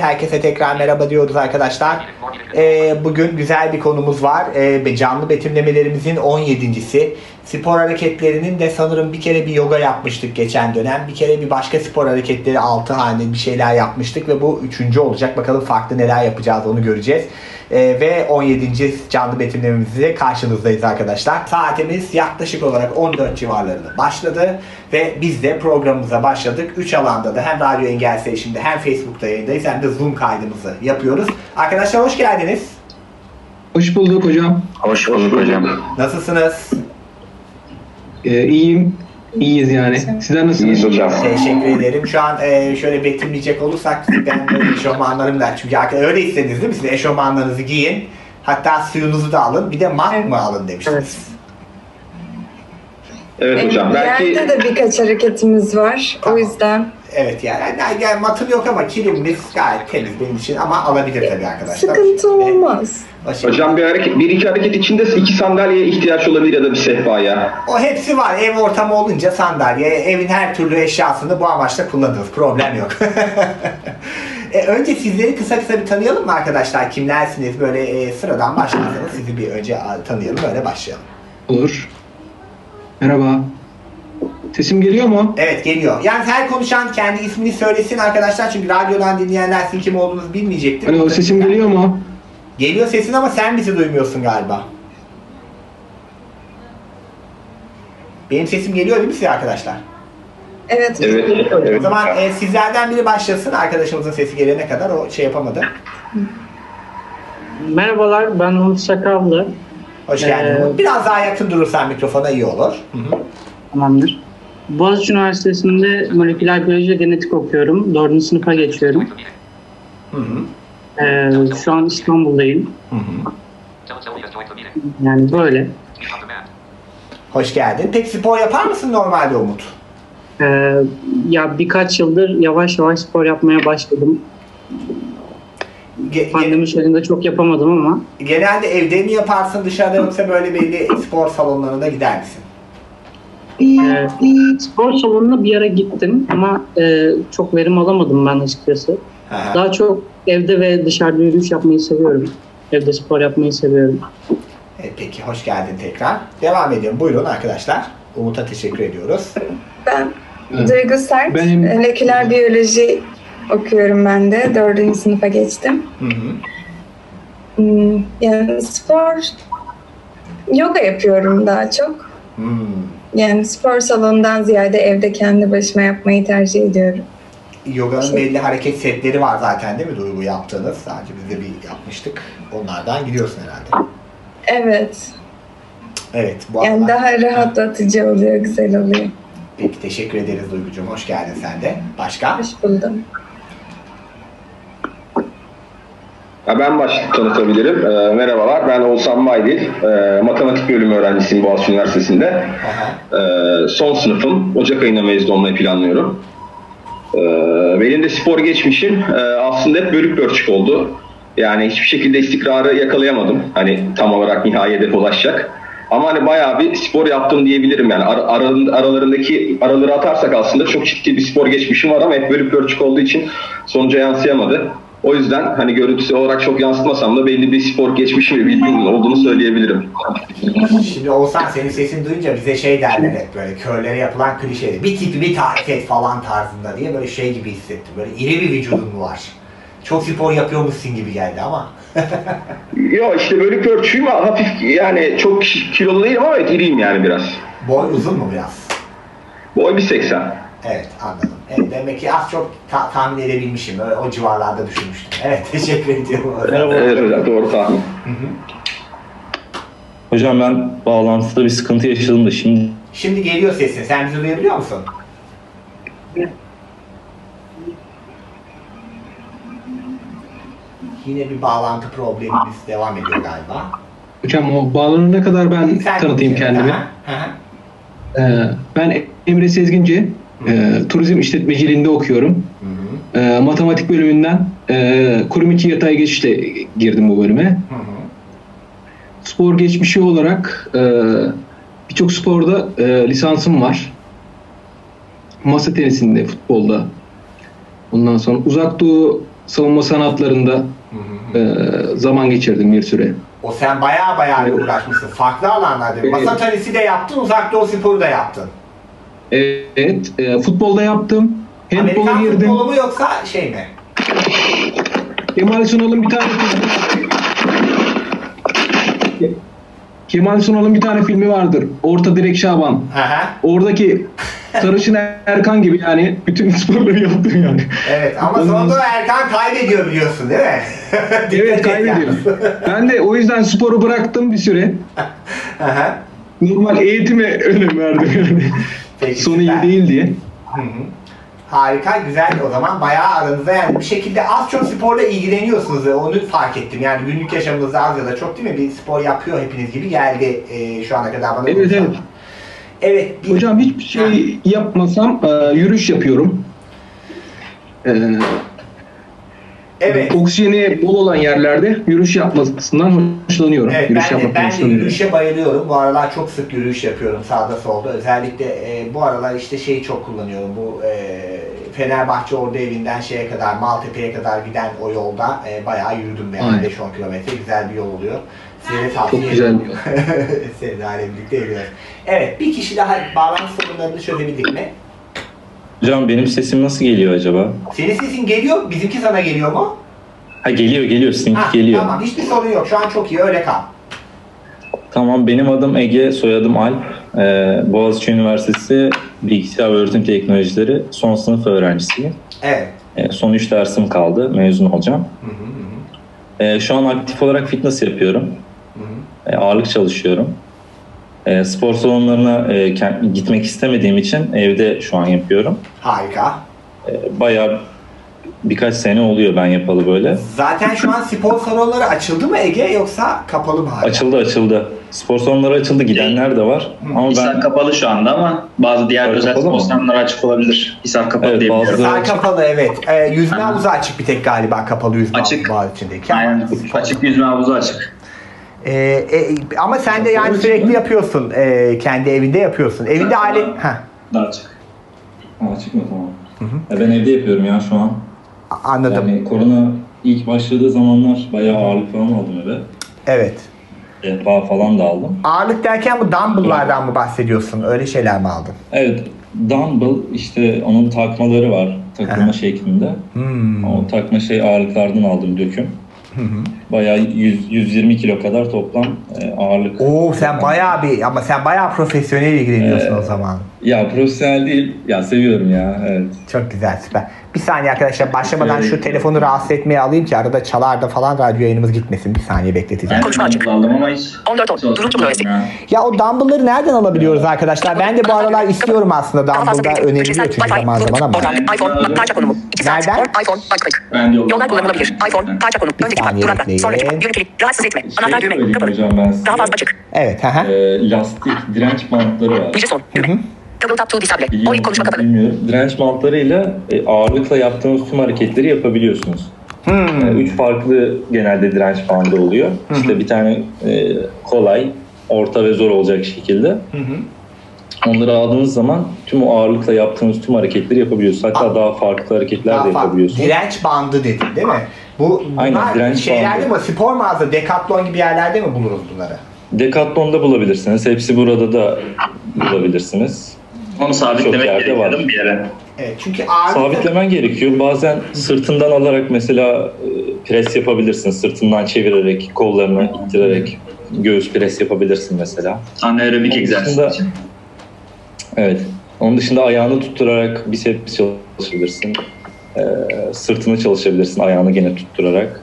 Herkese tekrar merhaba diyoruz arkadaşlar. Bugün güzel bir konumuz var. Canlı betimlemelerimizin 17.si. Spor hareketlerinin de sanırım bir kere bir yoga yapmıştık geçen dönem. Bir kere bir başka spor hareketleri 6 hane bir şeyler yapmıştık ve bu 3. olacak. Bakalım farklı neler yapacağız onu göreceğiz. Ve 17. canlı betimlememizle karşınızdayız arkadaşlar. Saatimiz yaklaşık olarak 14 civarlarında başladı ve biz de programımıza başladık. 3 alanda da hem Radyo Engel şimdi hem Facebook'ta yayındayız hem de Zoom kaydımızı yapıyoruz. Arkadaşlar hoş geldiniz. Hoş bulduk hocam. Hoş bulduk hocam. Nasılsınız? İyiyim. İyiyiz yani. Sizler nasılsınız? İyiyiz hocam. Teşekkür ederim. Şu an şöyle betimleyecek olursak ben eşofmanlarımla, çünkü öyle istediniz değil mi? Siz eşofmanlarınızı giyin. Hatta suyunuzu da alın. Bir de mat mı alın demiştiniz. Evet hocam. Belki Yerde de birkaç hareketimiz var. Tamam. O yüzden. Evet yani matım yok ama kilimimiz gayet temiz benim için ama alabilir tabii arkadaşlar. Sıkıntı olmaz. hocam bir iki hareket içinde 2 sandalyeye ihtiyaç olabilir ya da bir sehpaya. O hepsi var. Ev ortamı olunca sandalye, evin her türlü eşyasını bu amaçla kullanırız. Problem yok. Önce sizleri kısa bir tanıyalım mı arkadaşlar? Kimlersiniz? Böyle sıradan başlarsanız sizi bir önce tanıyalım. Öyle başlayalım. Olur. Merhaba. Sesim geliyor mu? Evet geliyor. Yani her konuşan kendi ismini söylesin arkadaşlar. Çünkü radyodan dinleyenler sizin kim olduğunuzu bilmeyecektir. Alo, sesim geliyor mu? Geliyor sesin ama sen bizi duymuyorsun galiba. Benim sesim geliyor değil mi size arkadaşlar? Evet. O zaman sizlerden biri başlasın. Arkadaşımızın sesi gelene kadar o şey yapamadı. Merhabalar, ben Umut Sakallı. Hoş geldin. Biraz daha yakın durursan mikrofona iyi olur. Hı-hı. Tamamdır. Boğaziçi Üniversitesi'nde moleküler biyoloji ve genetik okuyorum. 4. sınıfa geçiyorum. Hı-hı. Şu an İstanbul'dayım. Hı-hı. Yani böyle. Hoş geldin. Peki spor yapar mısın normalde Umut? Ya birkaç yıldır yavaş yavaş spor yapmaya başladım. Pandemi sürecinde çok yapamadım ama. Genelde evde mi yaparsın dışarıda yoksa böyle belli spor salonlarına gider misin? Spor salonuna bir ara gittim ama çok verim alamadım ben açıkçası. Aha. Daha çok evde ve dışarıda yürüyüş yapmayı seviyorum. Evde spor yapmayı seviyorum. Peki hoş geldin tekrar. Devam ediyorum. Buyurun arkadaşlar. Umut'a teşekkür ediyoruz. Ben Duygu Sert. Benim- Moleküler biyoloji okuyorum ben de. 4. sınıfa geçtim. Hı-hı. Yani spor, yoga yapıyorum daha çok. Yani spor salonundan ziyade evde kendi başıma yapmayı tercih ediyorum. Yoga'nın belli hareket setleri var zaten değil mi Duygu yaptığınız? Sadece biz de bir yapmıştık. Onlardan gidiyorsun herhalde. Evet. Evet. Yani daha rahatlatıcı oluyor, güzel oluyor. Peki teşekkür ederiz Duygucuğum. Hoş geldin sen de. Başka? Hoş buldum. Ya ben tanıtabilirim. Merhabalar, ben Oğuzhan Maydil. Matematik bölümü öğrencisiyim Boğaziçi Üniversitesi'nde. Son sınıfım. Ocak ayında mezun olmayı planlıyorum. Benim de spor geçmişim aslında hep bölük pörçük oldu. Yani hiçbir şekilde istikrarı yakalayamadım. Hani tam olarak nihai hedefe ulaşacak. Ama hani bayağı bir spor yaptım diyebilirim yani. Aralarındaki araları atarsak aslında çok ciddi bir spor geçmişim var ama hep bölük pörçük olduğu için sonuca yansıyamadı. O yüzden hani görüntüsü olarak çok yansıtmasam da belli bir spor geçmişim ve bilgim olduğunu söyleyebilirim. Şimdi Oğuzhan senin sesini duyunca bize şey derler hep böyle körlere yapılan klişe. Bir tipi bir tarif et falan tarzında diye böyle şey gibi hissettim. Böyle iri bir vücudun mu var? Çok spor yapıyormuşsun gibi geldi ama. Yok işte bölük pörçüyüm hafif yani çok kilolu değilim ama evet iriyim yani biraz. Boy uzun mu biraz? Boy 1.80. Evet anladım. Evet, demek ki az çok tahmin edebilmişim. Öyle, o civarlarda düşünmüştüm. Evet teşekkür ediyorum. Evet hocam doğru tahmin. Hocam ben bağlantıda bir sıkıntı yaşadım da şimdi. Şimdi geliyor sesin. Sen bizi duyabiliyor musun? Yine bir bağlantı problemimiz devam ediyor galiba. Hocam o bağlanana kadar ben tanıtayım kendimi. Ben Emre Sezginci. Turizm işletmeciliğinde okuyorum. Matematik bölümünden kurum içi yatay geçişle girdim bu bölüme. Spor geçmişi olarak birçok sporda lisansım var. Masa tenisinde, futbolda. Ondan sonra uzak doğu savunma sanatlarında zaman geçirdim bir süre. O sen bayağı uğraşmışsın. Farklı alanlarda. Evet. Masa tenisi de yaptın, uzak doğu sporu da yaptın. Evet, futbolda yaptım. Handball'a Amerikan girdim. futbolu mu yoksa şey mi? Kemal Sunal'ın bir tane Kemal Sunal'ın bir tane filmi vardır. Orta Direk Şaban. Hı. Oradaki Sarışın Erkan gibi yani bütün sporları yaptım yani. Evet ama Ondan- sonunda Erkan kaybediyor biliyorsun değil mi? Dikkat Evet, et kaybediyorum. yalnız. Ben de o yüzden sporu bıraktım bir süre. Hı hı. Normal eğitime önem verdim yani. Peki, Sonu iyi süper. değil diye. Hı hı. Harika, güzel o zaman bayağı aranızda yani bir şekilde az çok sporla ilgileniyorsunuz ve onu fark ettim. Yani günlük yaşamınızda az ya da çok değil mi? Bir spor yapıyor hepiniz gibi geldi şu ana kadar bana. Evet, konuşan. evet. Evet. Hocam hiçbir şey yapmasam yürüyüş yapıyorum. Evet. Oksijeni bol olan yerlerde yürüyüş yapmasından hoşlanıyorum. Evet, Yürüyüş ben de yapmaktan hoşlanıyorum. yürüyüşe bayılıyorum. Bu aralar çok sık yürüyüş yapıyorum sağda solda. Özellikle bu aralar işte şeyi çok kullanıyorum. Bu Fenerbahçe Ordu Evi'nden şeye kadar, Maltepe'ye kadar giden o yolda bayağı yürüdüm yani. Aynen. 5-10 kilometre güzel bir yol oluyor. Size de tavsiye Çok güzel bir yol. Sevda ile birlikte yürüyoruz. Evet, bir kişi daha bağlantı sorunlarını çözebildik mi? Hocam benim sesim nasıl geliyor acaba? Senin sesin geliyor, bizimki sana geliyor mu? Ha, geliyor. Sizinki Ha, geliyor. tamam, hiçbir sorun yok. Şu an çok iyi, öyle kal. Tamam, benim adım Ege, soyadım Alp. Boğaziçi Üniversitesi Bilgisayar ve Öğretim Teknolojileri son sınıf öğrencisiyim. Evet. Son 3 dersim kaldı, mezun olacağım. Hı hı. Şu an aktif olarak fitness yapıyorum. Hı hı. Ağırlık çalışıyorum. Spor salonlarına gitmek istemediğim için evde şu an yapıyorum. Harika. Bayağı birkaç sene oluyor ben yapalı böyle. Zaten şu an spor salonları açıldı mı Ege yoksa kapalı mı hala? Açıldı. Spor salonları açıldı, gidenler de var. Ama Hisar ben kapalı şu anda ama bazı diğer Hisar özel kapalı mı? spor salonları açık olabilir. Hisar kapalı Evet, diye biliyorum. bazı- Sağ kapalı evet. Yüzme Aha. havuzu açık bir tek galiba kapalı yüzme Açık. havuzu var içindeki. Ama, Aynen. Açık yüzme havuzu açık. ama sen de yani Açık sürekli mı? yapıyorsun. Kendi evinde yapıyorsun. Evinde Açık. alet... Heh, Daha açık. açık mı tamam. Ben evde yapıyorum ya şu an. anladım. Yani korona ilk başladığı zamanlar bayağı ağırlık falan aldım eve. Evet. Bağ falan da aldım. Ağırlık derken bu dumbbell'lardan mı bahsediyorsun? Öyle şeyler mi aldın? Evet, dumbbell işte onun takmaları var takılma Aha. şeklinde. Hmm. O takma ağırlıklardan aldım döküm. Bayağı 120 kilo kadar toplam ağırlık. Oo sen bayağı profesyonel ilgileniyorsun o zaman. Ya profesyonel değil, ya seviyorum ya, evet. Çok güzel, süper. Bir saniye arkadaşlar, başlamadan şu telefonu rahatsız etmeye alayım ki arada çalar da falan radyo yayınımız gitmesin. Bir saniye bekleteceğim. Ben de aldım ama hiç 14 10. Durum çok ya. Ya o dumbbell'ları nereden alabiliyoruz arkadaşlar? Ben de bu aralar istiyorum aslında, dumbbell'da öneriliyor çünkü zaman zaman ama. iPhone parça konumu. 2 saat. Nereden? iPhone açık. Ben de Yollar kullanılabilir. iPhone parça konum. Öndeki saniye durakta. bekleyin. Sonraki yönetili. Rahatsız etme. Anahtar düğme. söyleyeyim Kapalı. hocam ben size. Daha fazla açık. Evet. Hı. Lastik direnç bantları var. Nice son. Düğme. Double tap to disable. Biliyor Oyun konuşma musunuz kapalı. bilmiyorum. Direnç bantlarıyla ağırlıkla yaptığınız tüm hareketleri yapabiliyorsunuz. 3 farklı genelde direnç bandı oluyor. İşte bir tane kolay, orta ve zor olacak şekilde. Onları aldığınız zaman tüm o ağırlıkla yaptığınız tüm hareketleri yapabiliyorsunuz. Hatta daha farklı hareketler de Daha farklı. yapabiliyorsunuz. Direnç bandı dedin değil mi? Bunlar Aynen, direnç şeylerde bandı. mi? Spor mağaza, Decathlon gibi yerlerde mi buluruz bunları? Decathlon'da bulabilirsiniz. Hepsi burada da bulabilirsiniz. Onu Çok sabitlemek yerde gerekiyor var. değil mi bir yere? Evet, çünkü ağırlık... Sabitlemen gerekiyor. Bazen sırtından alarak mesela pres yapabilirsin. Sırtından çevirerek, kollarını ittirerek göğüs pres yapabilirsin mesela. Anaerobik Onun egzersiz dışında- için. Evet. Onun dışında ayağını tutturarak biceps çalışabilirsin. Sırtını çalışabilirsin ayağını gene tutturarak.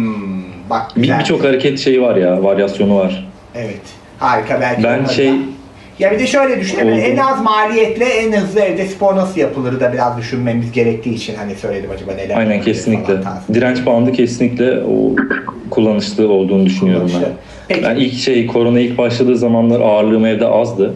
Bak güzel. Birçok hareket şeyi var ya, varyasyonu var. Evet. Harika, belki Ben onları şey- da- Ya bir de şöyle düşünelim. Oldu. En az maliyetle en hızlı evde spor nasıl yapılır da biraz düşünmemiz gerektiği için hani söyledim acaba neler Aynen, yapabiliriz kesinlikle. falan tarzı. Direnç bandı kesinlikle o kullanışlı olduğunu düşünüyorum ben. Peki. Ben korona ilk başladığı zamanlar ağırlığım evde azdı.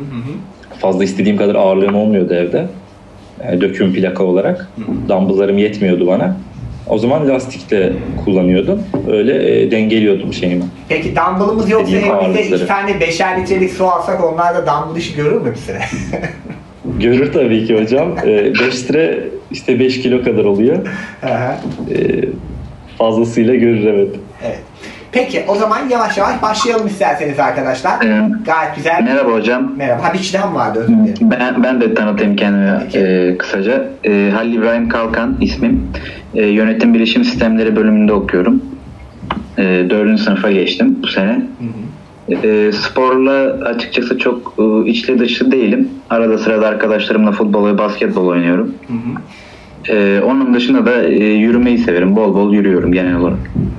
Fazla istediğim kadar ağırlığım olmuyordu evde. Döküm plaka olarak. Dumbbell'larım yetmiyordu bana. O zaman lastikle kullanıyordum. Öyle dengeliyordum şeyimi. Peki dumbbell'ımız yoksa Dediğim evimizde ağırlıkları. 2 tane 5'er litrelik su alsak onlar da dumbbell işi görür mü bir süre? Görür tabii ki hocam. 5 litre işte 5 kilo kadar oluyor. Aha. Fazlasıyla görür evet. Evet. Peki o zaman yavaş yavaş başlayalım isterseniz arkadaşlar. Gayet güzel. Merhaba hocam. Merhaba. Ha bir kişiden vardı, özür dilerim. Ben de tanıtayım kendimi kısaca. Halil İbrahim Kalkan ismim. Yönetim Bilişim Sistemleri bölümünde okuyorum. 4. sınıfa geçtim bu sene. Sporla açıkçası çok içli dışı değilim. Arada sırada arkadaşlarımla futbol ve basketbol oynuyorum. Onun dışında da yürümeyi severim. Bol bol yürüyorum genel olarak.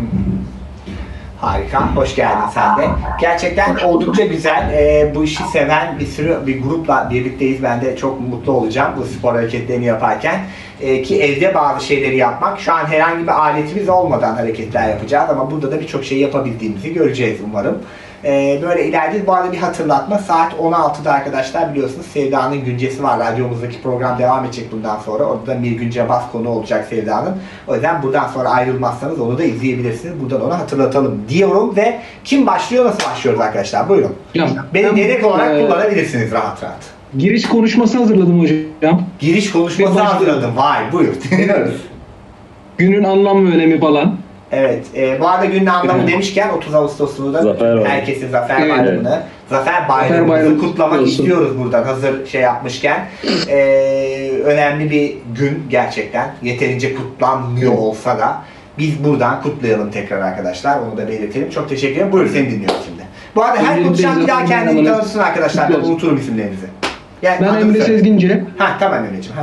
Harika. Hoş geldin sen de. Gerçekten oldukça güzel. Bu işi seven bir grupla birlikteyiz. Ben de çok mutlu olacağım bu spor hareketlerini yaparken. Ki evde bazı şeyleri yapmak. Şu an herhangi bir aletimiz olmadan hareketler yapacağız ama burada da birçok şey yapabildiğimizi göreceğiz umarım. Böyle ileride bu arada bir hatırlatma. Saat 16'da arkadaşlar biliyorsunuz Sevda'nın güncesi var. Radyomuzdaki program devam edecek bundan sonra. Orada da bir günce bas konu olacak Sevda'nın. O yüzden buradan sonra ayrılmazsanız onu da izleyebilirsiniz. Buradan onu hatırlatalım diyorum ve kim başlıyor, nasıl başlıyoruz arkadaşlar? Buyurun. Beni dedek olarak kullanabilirsiniz rahat rahat. Giriş konuşması hazırladım hocam. Giriş konuşması hazırladım. Vay buyur. Günün anlam ve önemi falan. Evet. Bu arada günün anlamı demişken 30 Ağustos'unu da herkesin Zafer Bayramı'nı, Zafer Bayramı'nı kutlamak istiyoruz buradan hazır şey yapmışken. Önemli bir gün gerçekten. Yeterince kutlanmıyor olsa da biz buradan kutlayalım tekrar arkadaşlar. Onu da belirtelim. Çok teşekkür ederim. Buyur seni dinliyorum şimdi. Bu arada her konuşan bir daha kendini tanıtsın arkadaşlar. Ben unuturum isimlerinizi. Yani ben Emre Sezgince. Tamam Emre'ciğim.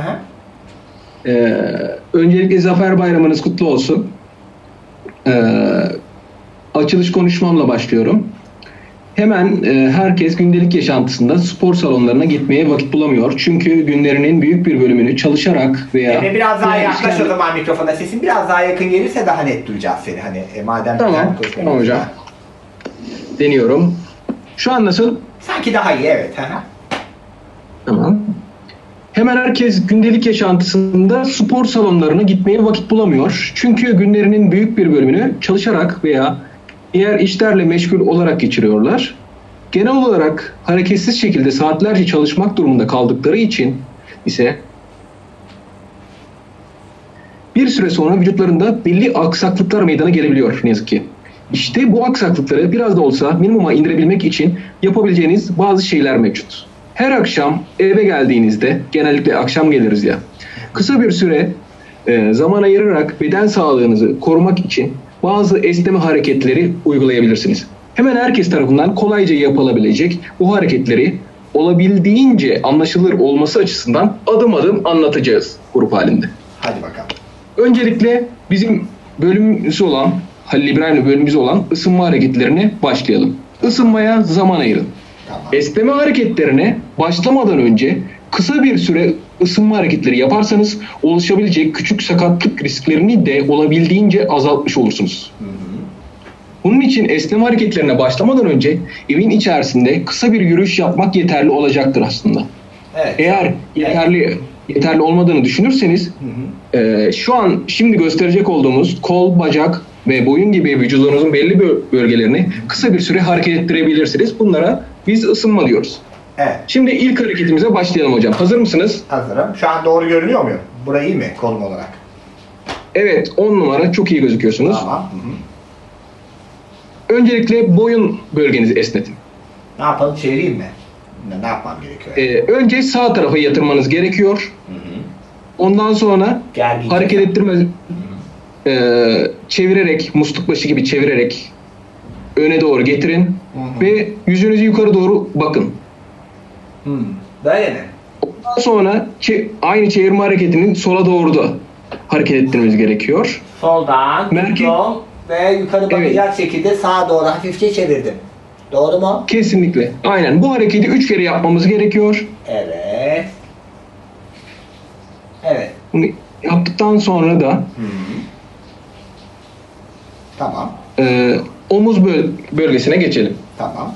Öncelikle Zafer Bayramınız kutlu olsun. Açılış konuşmamla başlıyorum. Hemen herkes gündelik yaşantısında spor salonlarına gitmeye vakit bulamıyor. Çünkü günlerinin büyük bir bölümünü çalışarak veya... biraz daha yaklaş o zaman mikrofona. Sesin biraz daha yakın gelirse daha net duyacağız seni. Madem tamam hocam. Deniyorum. Şu an nasıl? Sanki daha iyi, evet. Tamam. Hemen herkes gündelik yaşantısında spor salonlarına gitmeye vakit bulamıyor. Çünkü günlerinin büyük bir bölümünü çalışarak veya diğer işlerle meşgul olarak geçiriyorlar. Genel olarak hareketsiz şekilde saatlerce çalışmak durumunda kaldıkları için ise bir süre sonra vücutlarında belli aksaklıklar meydana gelebiliyor ne yazık ki. İşte bu aksaklıkları biraz da olsa minimuma indirebilmek için yapabileceğiniz bazı şeyler mevcut. Her akşam eve geldiğinizde, genellikle akşam geliriz ya, kısa bir süre zaman ayırarak beden sağlığınızı korumak için bazı esneme hareketleri uygulayabilirsiniz. Hemen herkes tarafından kolayca yapılabilecek bu hareketleri olabildiğince anlaşılır olması açısından adım adım anlatacağız grup halinde. Hadi bakalım. Öncelikle bizim bölümümüz olan, Halil İbrahim'le bölümümüz olan ısınma hareketlerine başlayalım. Isınmaya zaman ayırın. Tamam. Esneme hareketlerine başlamadan önce kısa bir süre ısınma hareketleri yaparsanız oluşabilecek küçük sakatlık risklerini de olabildiğince azaltmış olursunuz. Bunun için esneme hareketlerine başlamadan önce evin içerisinde kısa bir yürüyüş yapmak yeterli olacaktır aslında. Evet. Eğer yeterli olmadığını düşünürseniz şu an şimdi gösterecek olduğumuz kol, bacak ve boyun gibi vücudunuzun belli bölgelerini kısa bir süre hareket ettirebilirsiniz. Bunlara biz ısınma diyoruz. Evet. Şimdi ilk hareketimize başlayalım hocam. Hazır mısınız? Hazırım. Şu an doğru görünüyor muyum? Burayı iyi mi konum olarak? Evet, 10 numara çok iyi gözüküyorsunuz. Tamam. Öncelikle boyun bölgenizi esnetin. Ne yapalım? Çevireyim mi? Ne yapmam gerekiyor? Önce sağ tarafa yatırmanız gerekiyor. Ondan sonra hareket ettirme çevirerek, musluk başı gibi çevirerek öne doğru getirin ve yüzünüzü yukarı doğru bakın. Böyle mi? Ondan sonra aynı çevirme hareketinin sola doğru da hareket ettirmeniz gerekiyor. Soldan tuttum ve yukarı bakacak şekilde sağa doğru hafifçe çevirdim. Doğru mu? Kesinlikle. Aynen. Bu hareketi 3 kere yapmamız gerekiyor. Evet. Evet. Bunu yaptıktan sonra da tamam. Omuz bölgesine geçelim. Tamam.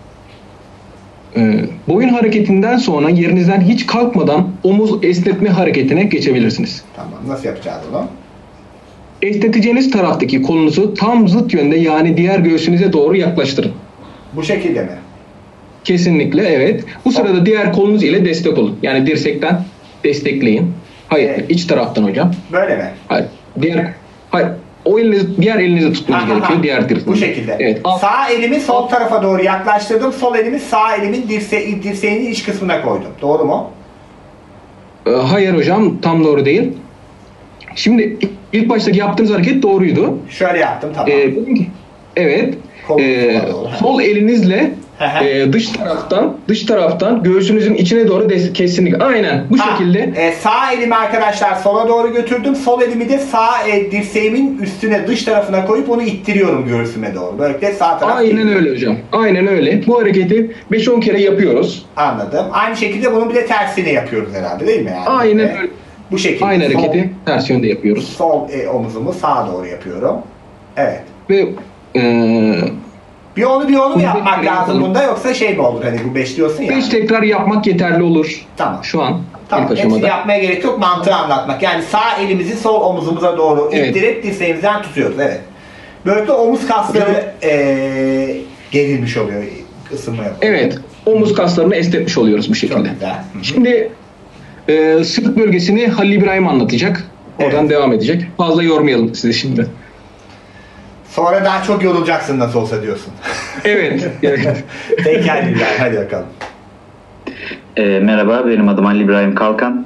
Boyun hareketinden sonra yerinizden hiç kalkmadan omuz esnetme hareketine geçebilirsiniz. Tamam. Nasıl yapacağız onu? Esneteceğiniz taraftaki kolunuzu tam zıt yönde, yani diğer göğsünüze doğru yaklaştırın. Bu şekilde mi? Kesinlikle evet. Bu sırada diğer kolunuz ile destek olun. Yani dirsekten destekleyin. Hayır, iç taraftan hocam. Böyle mi? Hayır. Hayır. Diğer elinizi tutmanız gerekiyor. Diğer taraftan. Bu şekilde. Evet. Sağ elimi sol tarafa doğru yaklaştırdım. Sol elimi sağ elimin dirseğinin iç kısmına koydum. Doğru mu? Hayır hocam, tam doğru değil. Şimdi ilk baştaki yaptığınız hareket doğruydu. Şöyle yaptım, tamam. Evet. Sol elinizle dış taraftan göğsünüzün içine doğru kesinlikle. Aynen bu şekilde. Sağ elimi arkadaşlar sola doğru götürdüm. Sol elimi de sağ dirseğimin üstüne, dış tarafına koyup onu ittiriyorum göğsüme doğru. Böylelikle sağ taraf. Aynen öyle hocam. Aynen öyle. Bu hareketi 5-10 kere yapıyoruz. Anladım. Aynı şekilde bunun bir de tersini yapıyoruz herhalde, değil mi? Yani aynen öyle. Bu şekilde. Aynı hareketi ters yönde yapıyoruz. Sol omuzumu sağa doğru yapıyorum. Evet. Ve bir onu mu yapmak lazım bunda, yoksa şey mi olur, hani bu 5 diyorsun ya. 5 tekrar yapmak yeterli olur. Tamam. Şu an tamam. ilk aşamada. Hepsini yapmaya gerek yok, mantığı anlatmak. Yani sağ elimizi sol omuzumuza doğru ittirip dirseğimizden tutuyoruz. Evet. Böylelikle omuz kasları gerilmiş oluyor, ısınma yapıyor. Evet. Omuz kaslarını esnetmiş oluyoruz bu şekilde. Çok güzel. Şimdi sırt bölgesini Halil İbrahim anlatacak. Oradan devam edecek. Fazla yormayalım sizi şimdi. Sonra daha çok yorulacaksın nasıl olsa diyorsun. Evet. Evet. Peki Halil İbrahim, hadi bakalım. Merhaba, benim adım Halil İbrahim Kalkan.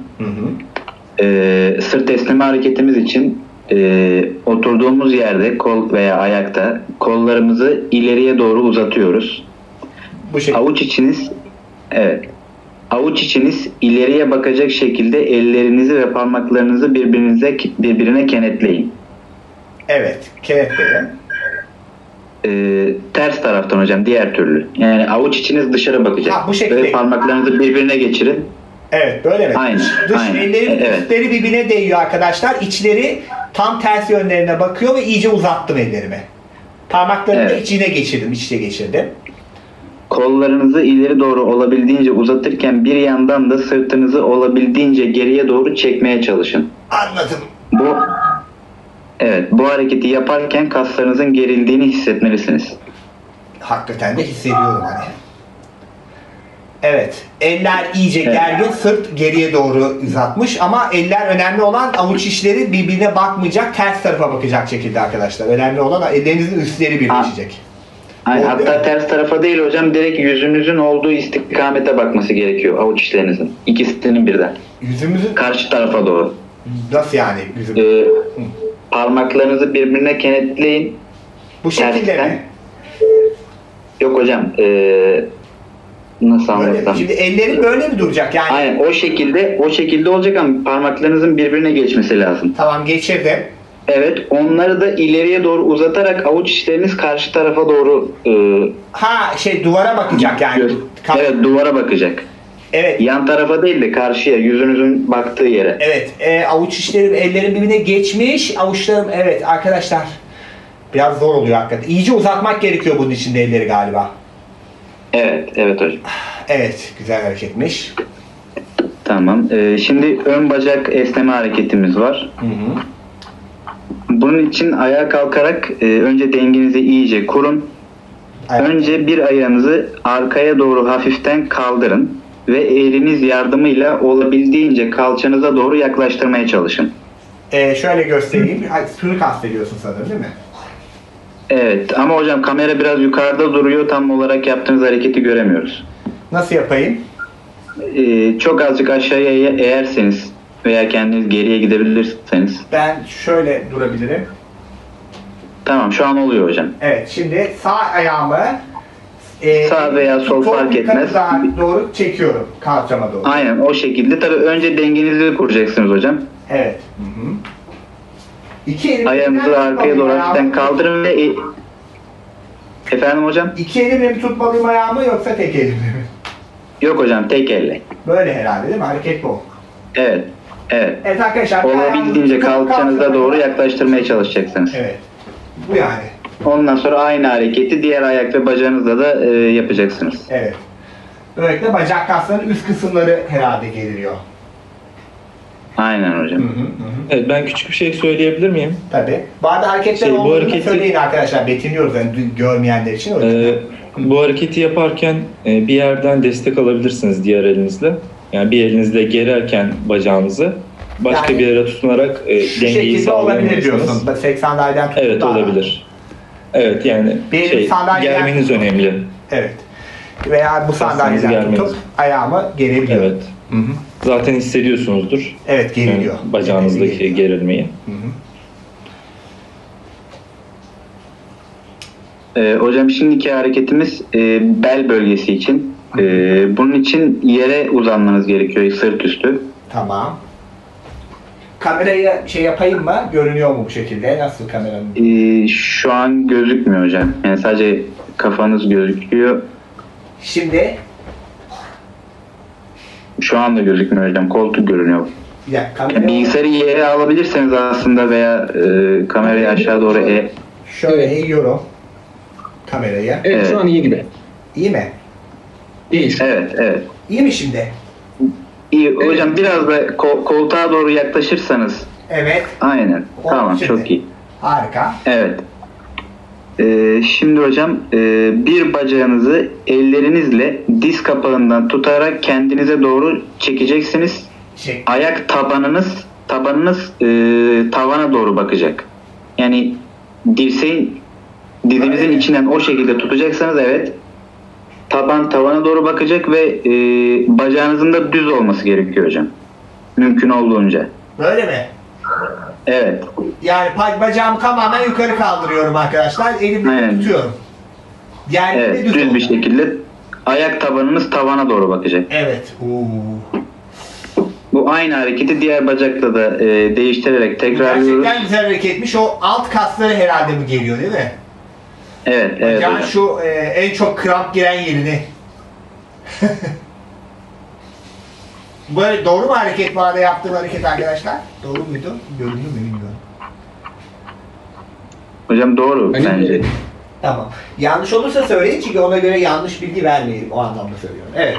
Sırt esneme hareketimiz için oturduğumuz yerde kol veya ayakta kollarımızı ileriye doğru uzatıyoruz. Bu şekilde. Avuç içiniz ileriye bakacak şekilde ellerinizi ve parmaklarınızı birbirine kenetleyin. Evet, kenetleyin. Ters taraftan hocam, diğer türlü. Yani avuç içiniz dışarı bakacak. Bu şekilde. Ve parmaklarınızı birbirine geçirin. Evet, böyle mi? Aynen. Ellerin üstleri birbirine değiyor arkadaşlar. İçleri tam ters yönlerine bakıyor ve iyice uzattım ellerimi. Parmaklarımı da içine geçirdim. Kollarınızı ileri doğru olabildiğince uzatırken bir yandan da sırtınızı olabildiğince geriye doğru çekmeye çalışın. Anladım. Bu hareketi yaparken kaslarınızın gerildiğini hissetmelisiniz. Hakikaten de hissediyorum hani. Evet, eller iyice gergin, sırt geriye doğru uzatmış ama eller, önemli olan avuç içleri birbirine bakmayacak, ters tarafa bakacak şekilde arkadaşlar. Önemli olan ellerinizin üstleri birleşecek. Aynen, hatta ters tarafa değil hocam, direkt yüzünüzün olduğu istikamete bakması gerekiyor avuç içlerinizin. İkisinin birden. Yüzümüzün? Karşı tarafa doğru. Nasıl yani yüzümüz? Parmaklarınızı birbirine kenetleyin. Bu şekilde mi? Yok hocam. Nasıl anlatsam? Şimdi ellerin böyle mi duracak yani? Aynen, o şekilde olacak ama parmaklarınızın birbirine geçmesi lazım. Tamam, geçirdim. Evet, onları da ileriye doğru uzatarak avuç içleriniz karşı tarafa doğru duvara bakacak yani. Evet, duvara bakacak. Evet. Yan tarafa değil de karşıya, yüzünüzün baktığı yere. Evet, avuç içlerim, ellerim birbirine geçmiş. Avuçlarım, evet arkadaşlar. Biraz zor oluyor hakikaten. İyice uzatmak gerekiyor bunun için de elleri galiba. Evet hocam. Evet, güzel hareketmiş. Tamam. Şimdi ön bacak esneme hareketimiz var. Bunun için ayağa kalkarak önce dengenizi iyice kurun. Önce bir ayağınızı arkaya doğru hafiften kaldırın ve eliniz yardımıyla olabildiğince kalçanıza doğru yaklaştırmaya çalışın. Şöyle göstereyim. Sürü kastediyorsun sanırım, değil mi? Evet, ama hocam kamera biraz yukarıda duruyor. Tam olarak yaptığınız hareketi göremiyoruz. Nasıl yapayım? Çok azıcık aşağıya eğerseniz veya kendiniz geriye gidebilirseniz. Ben şöyle durabilirim. Tamam, şu an oluyor hocam. Evet, şimdi sağ ayağımı sağ veya sol fark etmez. Doğru çekiyorum, kalçama doğru. Aynen, o şekilde. Tabii önce dengenizi kuracaksınız hocam. Evet. Ayağınızı arkaya doğru hafiften kaldırın ve efendim hocam? İki elimle mi tutmalıyım ayağımı, yoksa tek elimle mi? Yok hocam, tek elle. Böyle herhalde, değil mi? Hareket bu. Evet. Evet arkadaşlar. Olabildiğince kalçanıza doğru yaklaştırmaya çalışacaksınız. Evet. Bu yani. Ondan sonra aynı hareketi diğer ayak ve bacağınızla da yapacaksınız. Evet. Böylelikle bacak kaslarının üst kısımları herhalde geriliyor. Aynen hocam. Evet, ben küçük bir şey söyleyebilir miyim? Tabii. Bu arada hareketler olduğunu söyleyin arkadaşlar. Betimliyoruz yani görmeyenler için. Bu hareketi yaparken bir yerden destek alabilirsiniz diğer elinizle. Yani bir elinizle gererken bacağınızı başka Yani bir yere tutunarak Şu dengeyi şekilde olabilir sağlayabilirsiniz. diyorsun. 80'lerden tutup Evet, da- olabilir. Evet, yani Benim sandalyeden- germeniz önemli. Evet. Veya bu sandalyeden germeniz. tutup ayağımı gerebiliyorum. Evet. Zaten hissediyorsunuzdur. Evet, geriliyor. Yani bacağınızdaki Geriliyor. gerilmeyi. Hocam şimdiki hareketimiz bel bölgesi için. Bunun için yere uzanmanız gerekiyor sırt üstü. Tamam. Kamerayı şey yapayım mı? Görünüyor mu bu şekilde? Nasıl kameranın? Şu an gözükmüyor hocam. Yani sadece kafanız gözüküyor. Şimdi Şu anda gözükmüyor hocam. Koltuk görünüyor. ya, Yani kamerayı bilgisayarı yere alabilirseniz aslında veya kamerayı aşağı doğru şöyle eğiyorum kamerayı. Evet, şu an iyi gibi. İyi mi? Değil. Evet. İyi mi şimdi? İyi. Hocam biraz da koltuğa doğru yaklaşırsanız. Evet. Aynen. Oldu Tamam, şimdi. çok iyi. Harika. Evet. Şimdi hocam bir bacağınızı ellerinizle diz kapağından tutarak kendinize doğru çekeceksiniz. Çek. Ayak tabanınız tavana doğru bakacak. Yani dizinizin içinden o şekilde tutacaksanız evet. Taban tavana doğru bakacak ve bacağınızın da düz olması gerekiyor hocam. Mümkün olduğunca. Böyle mi? Evet. Yani bacağımı tamamen yukarı kaldırıyorum arkadaşlar. Elimle Aynen. tutuyorum. Yani Evet. Düz bir şekilde ayak tabanınız tavana doğru bakacak. Evet. Bu aynı hareketi diğer bacakla da değiştirerek tekrarlıyoruz. Gerçekten güzel hareketmiş. O alt kasları herhalde mi geliyor değil mi? Evet Bacağın hocam. şu en çok kramp giren yerini. Böyle doğru mu hareket bu arada yaptığım hareket arkadaşlar? Doğru muydu? Göründü mü bilmiyorum. Hocam doğru bence. Tamam. Yanlış olursa söyleyin çünkü ona göre yanlış bilgi vermeyelim. O anlamda söylüyorum. Evet.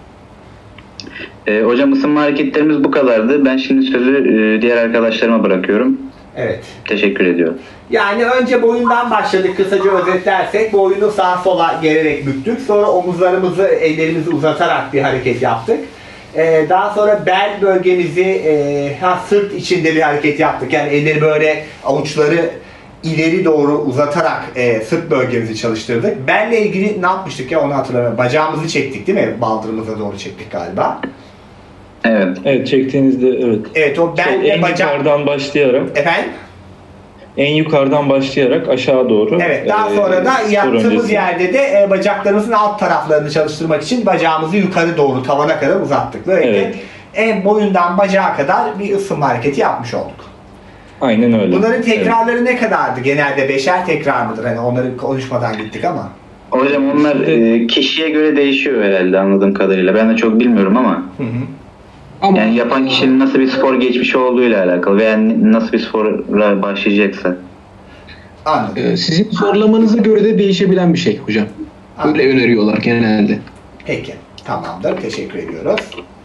Hocam ısınma hareketlerimiz bu kadardı. Ben şimdi sözü diğer arkadaşlarıma bırakıyorum. Evet. Teşekkür ediyorum. Yani önce boyundan başladık. Kısaca özetlersek boyunu sağa sola gererek büktük. Sonra omuzlarımızı, ellerimizi uzatarak bir hareket yaptık. Daha sonra bel bölgemizi sırt içinde bir hareket yaptık. Yani elleri böyle avuçları ileri doğru uzatarak sırt bölgemizi çalıştırdık. Belle ilgili ne yapmıştık ya onu hatırlamıyorum. Bacağımızı çektik değil mi? Baldırımıza doğru çektik galiba. Evet. Evet, çektiğinizde evet. Evet, o belle en yukarıdan başlayarak. Efendim? En yukarıdan başlayarak aşağı doğru. Evet, daha sonra da yattığımız öncesi. yerde de bacaklarımızın alt taraflarını çalıştırmak için bacağımızı yukarı doğru tavana kadar uzattık. Böylece Evet. en boyundan bacağa kadar bir ısınma hareketi yapmış olduk. Aynen öyle. Bunların tekrarları Evet. ne kadardı? Genelde 5'er tekrar mıdır? Hani onları konuşmadan gittik ama. Hocam onlar kişiye göre değişiyor herhalde anladığım kadarıyla. Ben de çok bilmiyorum ama. Ama Yani yapan kişinin nasıl bir spor geçmişi olduğuyla alakalı veya nasıl bir spora başlayacaksa. Anladım. sizin zorlamanıza göre de değişebilen bir şey hocam. Öyle öneriyorlar genelde. Peki. Tamamdır. Teşekkür ediyoruz.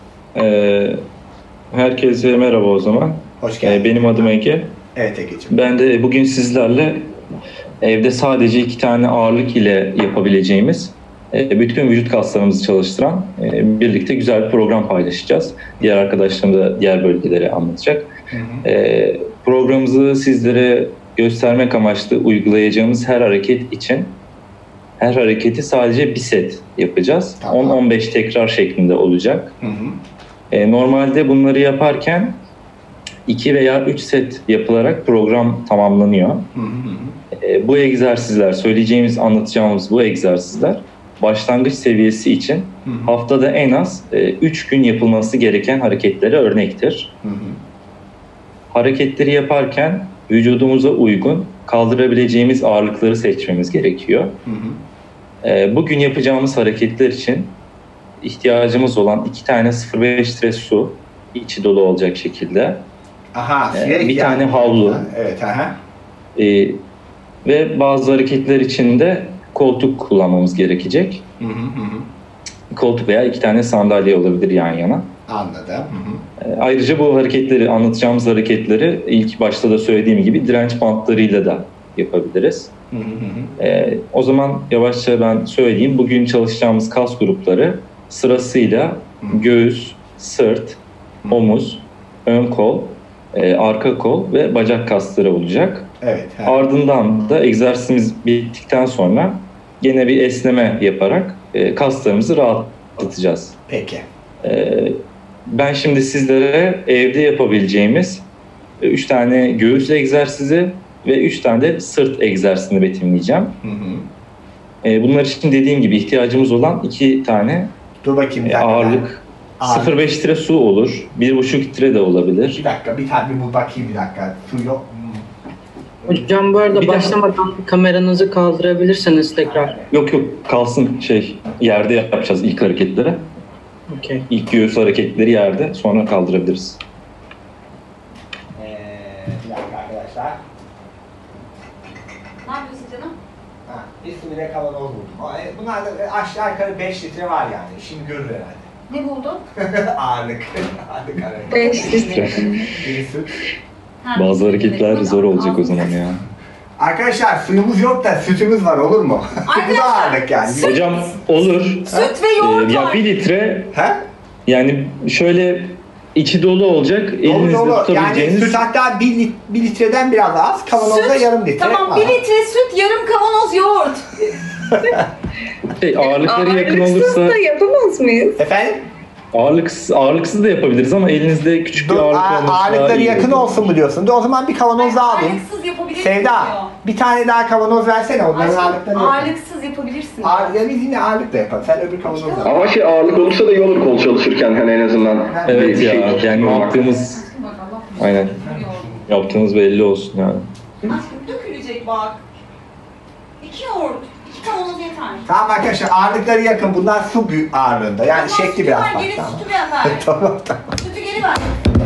Herkese merhaba o zaman. Hoş geldin. Benim adım Ege. Evet Ege'ciğim. Ben de bugün sizlerle evde sadece 2 tane ağırlık ile yapabileceğimiz bütün vücut kaslarımızı çalıştıran birlikte güzel bir program paylaşacağız. Diğer arkadaşlarım da diğer bölgeleri anlatacak. Programımızı sizlere göstermek amaçlı uygulayacağımız her hareket için her hareketi sadece bir set yapacağız. Tamam. 10-15 tekrar şeklinde olacak. Normalde bunları yaparken 2 veya 3 set yapılarak program tamamlanıyor. Bu egzersizler, söyleyeceğimiz, anlatacağımız bu egzersizler başlangıç seviyesi için haftada en az 3 gün yapılması gereken hareketlere örnektir. Hareketleri yaparken vücudumuza uygun kaldırabileceğimiz ağırlıkları seçmemiz gerekiyor. Bugün yapacağımız hareketler için ihtiyacımız olan 2 tane 0,5 litre su, içi dolu olacak şekilde. Aha, bir tane havlu. Evet, aha. Ve bazı hareketler için de koltuk kullanmamız gerekecek. Koltuk veya 2 tane sandalye olabilir yan yana. Anladım. Ayrıca bu hareketleri, anlatacağımız hareketleri ilk başta da söylediğim gibi direnç bantlarıyla da yapabiliriz. O zaman yavaşça ben söyleyeyim. Bugün çalışacağımız kas grupları sırasıyla göğüs, sırt, omuz, ön kol, arka kol ve bacak kasları olacak. Evet. Ardından da egzersizimiz bittikten sonra gene bir esneme yaparak kaslarımızı rahatlatacağız. Peki. Ben şimdi sizlere evde yapabileceğimiz 3 tane göğüs egzersizi ve 3 tane de sırt egzersizini betimleyeceğim. Bunlar için dediğim gibi ihtiyacımız olan 2 tane ağırlık. 0,5 litre su olur. 1,5 litre de olabilir. Bir dakika, bir tane bu bakayım bir dakika. Su yok. Hocam bu arada başlamadan kameranızı kaldırabilirseniz tekrar. Yok kalsın yerde yapacağız ilk hareketleri. Okay. İlk göğüs hareketleri yerde, sonra kaldırabiliriz. Bir dakika arkadaşlar. Ne yapıyorsun canım? Bir su bile kavanoz buldum. Bunlarda aşağı yukarı 5 litre var yani. İşini görür herhalde. Ne buldun? Ağırlık. Ağırlık arası. 5 litre. Bir süt. Bazı hareketler zor olacak o zaman ya. Arkadaşlar suyumuz yok da sütümüz var, olur mu? Bu da ağırlık yani. Hocam olur. Süt ve yoğurt Ya var. 1 litre He? yani şöyle içi dolu olacak. Elinizde Dolu. Yani tutabileceğiniz. süt hatta 1 litreden biraz az. Kavanozda yarım litre. Tamam, 1 litre süt, yarım kavanoz yoğurt. Ağırlıkları yakın Ağırlıksız olursa da yapamaz mıyız? Efendim? ağırlıksız da yapabiliriz ama elinizde küçük bir ağırlık olması daha Ağırlıkları iyi yakın olur. olsun mu diyorsun? Orada o zaman bir kavanoz daha alayım. Ağırlıksız yapabilirsin Sevda, diyor. bir tane daha kavanoz versene. Onların ağırlıkları yakın. Ağırlıksız yapabilirsin. Ya biz yine ağırlıkla yapalım. Sen öbür kavanozla. Ama ağırlık olursa da iyi olur kol çalışırken hani en azından. Evet bir ya, şey yani olmak. yaptığımız aynen yaptığımız belli olsun yani. Aşkım dökülecek bak. 2 yoğurt, 2 kavanoz yeter. Tamam arkadaşlar, ağırlıkları yakın. Bunlar su büyük ağırlığında. Yani Tamam, şekli biraz ver, farklı. geri Tamam. sütü ver. Tamam. Sütü geri ver.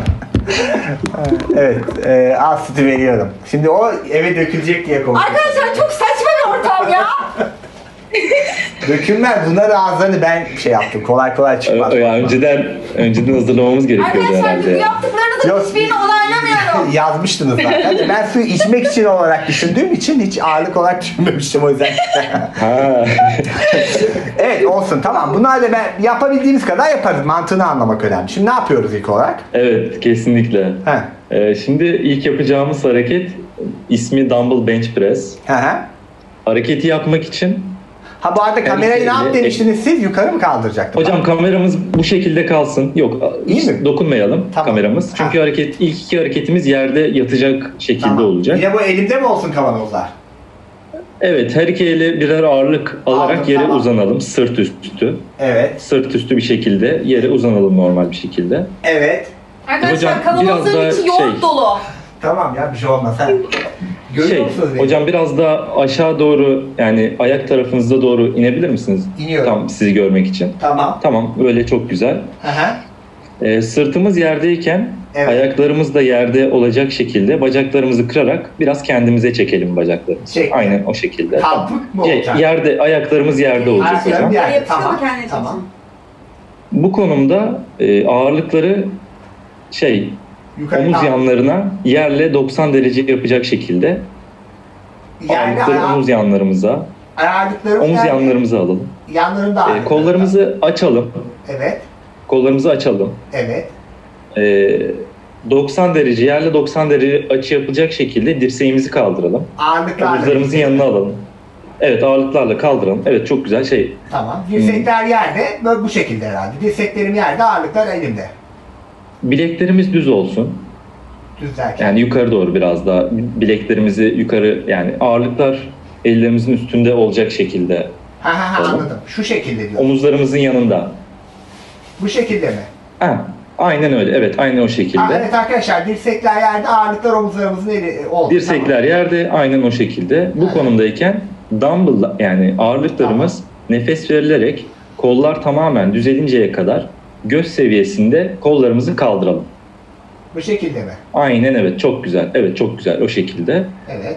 Evet, al sütü veriyorum. Şimdi o eve dökülecek diye konuşuyorum. Arkadaşlar çok saçma bir ortam ya. Dökülmez. Bunların ağızlarını ben yaptım. Kolay kolay çıkmaz. Ya önceden hazırlamamız gerekiyordu Arkadaşlar herhalde. bu Ya. yaptıklarınızın Yok. hiçbirini onaylamıyorum. Yazmıştınız zaten. Ben suyu içmek için olarak düşündüğüm için hiç ağırlık olarak düşünmemiştim o yüzden. Ha. Evet olsun, tamam. Bunlar da yapabildiğimiz kadar yaparız. Mantığını anlamak önemli. Şimdi ne yapıyoruz ilk olarak? Evet, kesinlikle. Şimdi ilk yapacağımız hareket ismi Dumbbell Bench Press. Hareketi yapmak için bu arada kamerayı ne yap demiştiniz siz? Yukarı mı kaldıracaktınız? hocam kameramız bu şekilde kalsın. Yok, hiç dokunmayalım kameramız. Çünkü ilk 2 hareketimiz yerde yatacak şekilde olacak. Yine bu elimde mi olsun kavanozlar? Evet, her iki ele birer ağırlık alarak yere uzanalım. Sırt üstü. Evet. Sırt üstü bir şekilde yere uzanalım normal bir şekilde. Evet. Arkadaşlar Hocam, kavanozların biraz içi daha yoğurt dolu. Tamam ya, bir şey olmaz. Görüyor musunuz beni? Hocam biraz daha aşağı doğru, yani ayak tarafınıza doğru inebilir misiniz? İniyorum. Tam sizi görmek için. Tamam. Tamam, böyle çok güzel. Sırtımız yerdeyken ayaklarımız da yerde olacak şekilde bacaklarımızı kırarak biraz kendimize çekelim bacaklarımızı. Aynen o şekilde. Kalkık mı olacak? Ayaklarımız yerde olacak hocam. Tamam. Tamam. Bu konumda ağırlıkları omuz yanlarına yerle 90 derece yapacak şekilde ağırlıkları omuz yanlarımıza, omuz yanlarımıza alalım. Yanlarında kollarımızı açalım. Evet. Kollarımızı açalım. Evet. 90 derece, yerle 90 derece açı yapacak şekilde dirseğimizi kaldıralım. Ağırlıklarla. Omuzlarımızın yanına alalım. Evet, ağırlıklarla kaldıralım. Evet, çok güzel Tamam. Dirsekler yerde, böyle bu şekilde herhalde. Dirseklerim yerde, ağırlıklar elimde. Bileklerimiz düz olsun. Düz derken? Yani yukarı doğru biraz daha. Bileklerimizi yukarı, yani ağırlıklar ellerimizin üstünde olacak şekilde. Anladım. Şu şekilde diyorsun. Omuzlarımızın yanında. Bu şekilde mi? Aynen öyle. Evet, aynen o şekilde. Evet arkadaşlar, dirsekler yerde, ağırlıklar omuzlarımızın oldu. Dirsekler yerde, aynen o şekilde. Bu konumdayken dumbbell, yani ağırlıklarımız nefes verilerek kollar tamamen düzelinceye kadar göz seviyesinde kollarımızı kaldıralım. Bu şekilde mi? Aynen, evet, çok güzel. Evet, çok güzel o şekilde. Evet.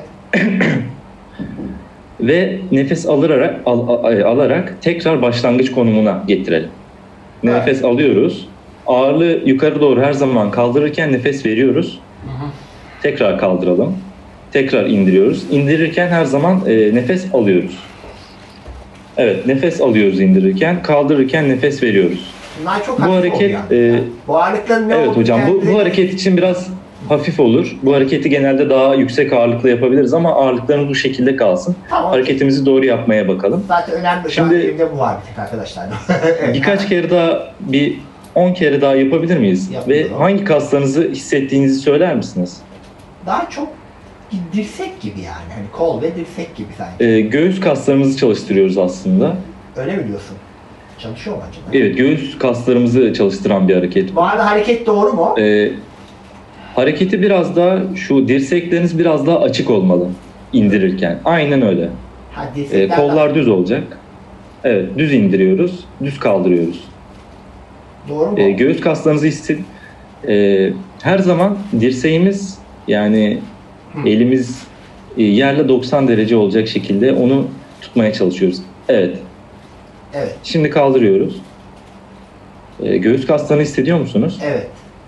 Ve nefes alarak tekrar başlangıç konumuna getirelim. Nefes alıyoruz. Ağırlığı yukarı doğru her zaman kaldırırken nefes veriyoruz. Tekrar kaldıralım. Tekrar indiriyoruz. İndirirken her zaman nefes alıyoruz. Evet, nefes alıyoruz indirirken, kaldırırken nefes veriyoruz. Bunlar çok Bu hafif hareket oluyor. Bu ağırlıkların ne evet olduğunu hocam bu kendine- hareket için biraz hafif olur. Bu hareketi genelde daha yüksek ağırlıkla yapabiliriz ama ağırlıklarımız bu şekilde kalsın. Tamam. Hareketimizi doğru yapmaya bakalım. Zaten önemli şu an Şimdi- elimde bu var bir tek arkadaşlar. Evet. Birkaç kere daha 10 kere daha yapabilir miyiz? Yapıyorum. Ve hangi kaslarınızı hissettiğinizi söyler misiniz? Daha çok dirsek gibi yani. Hani kol ve dirsek gibi sanki. Göğüs kaslarımızı çalıştırıyoruz aslında. Öyle mi diyorsun? Çalışıyor mu acaba? Evet, göğüs kaslarımızı çalıştıran bir hareket. Bu arada hareket doğru mu? Hareketi biraz daha şu dirsekleriniz biraz daha açık olmalı indirirken. Aynen öyle. Ha, dirsekler Kollar düz olacak. Evet, düz indiriyoruz, düz kaldırıyoruz. doğru mu? Göğüs kaslarınızı her zaman dirseğimiz yani elimiz yerle 90 derece olacak şekilde onu tutmaya çalışıyoruz. Evet. Evet. Şimdi kaldırıyoruz. Göğüs kaslarını hissediyor musunuz? Evet.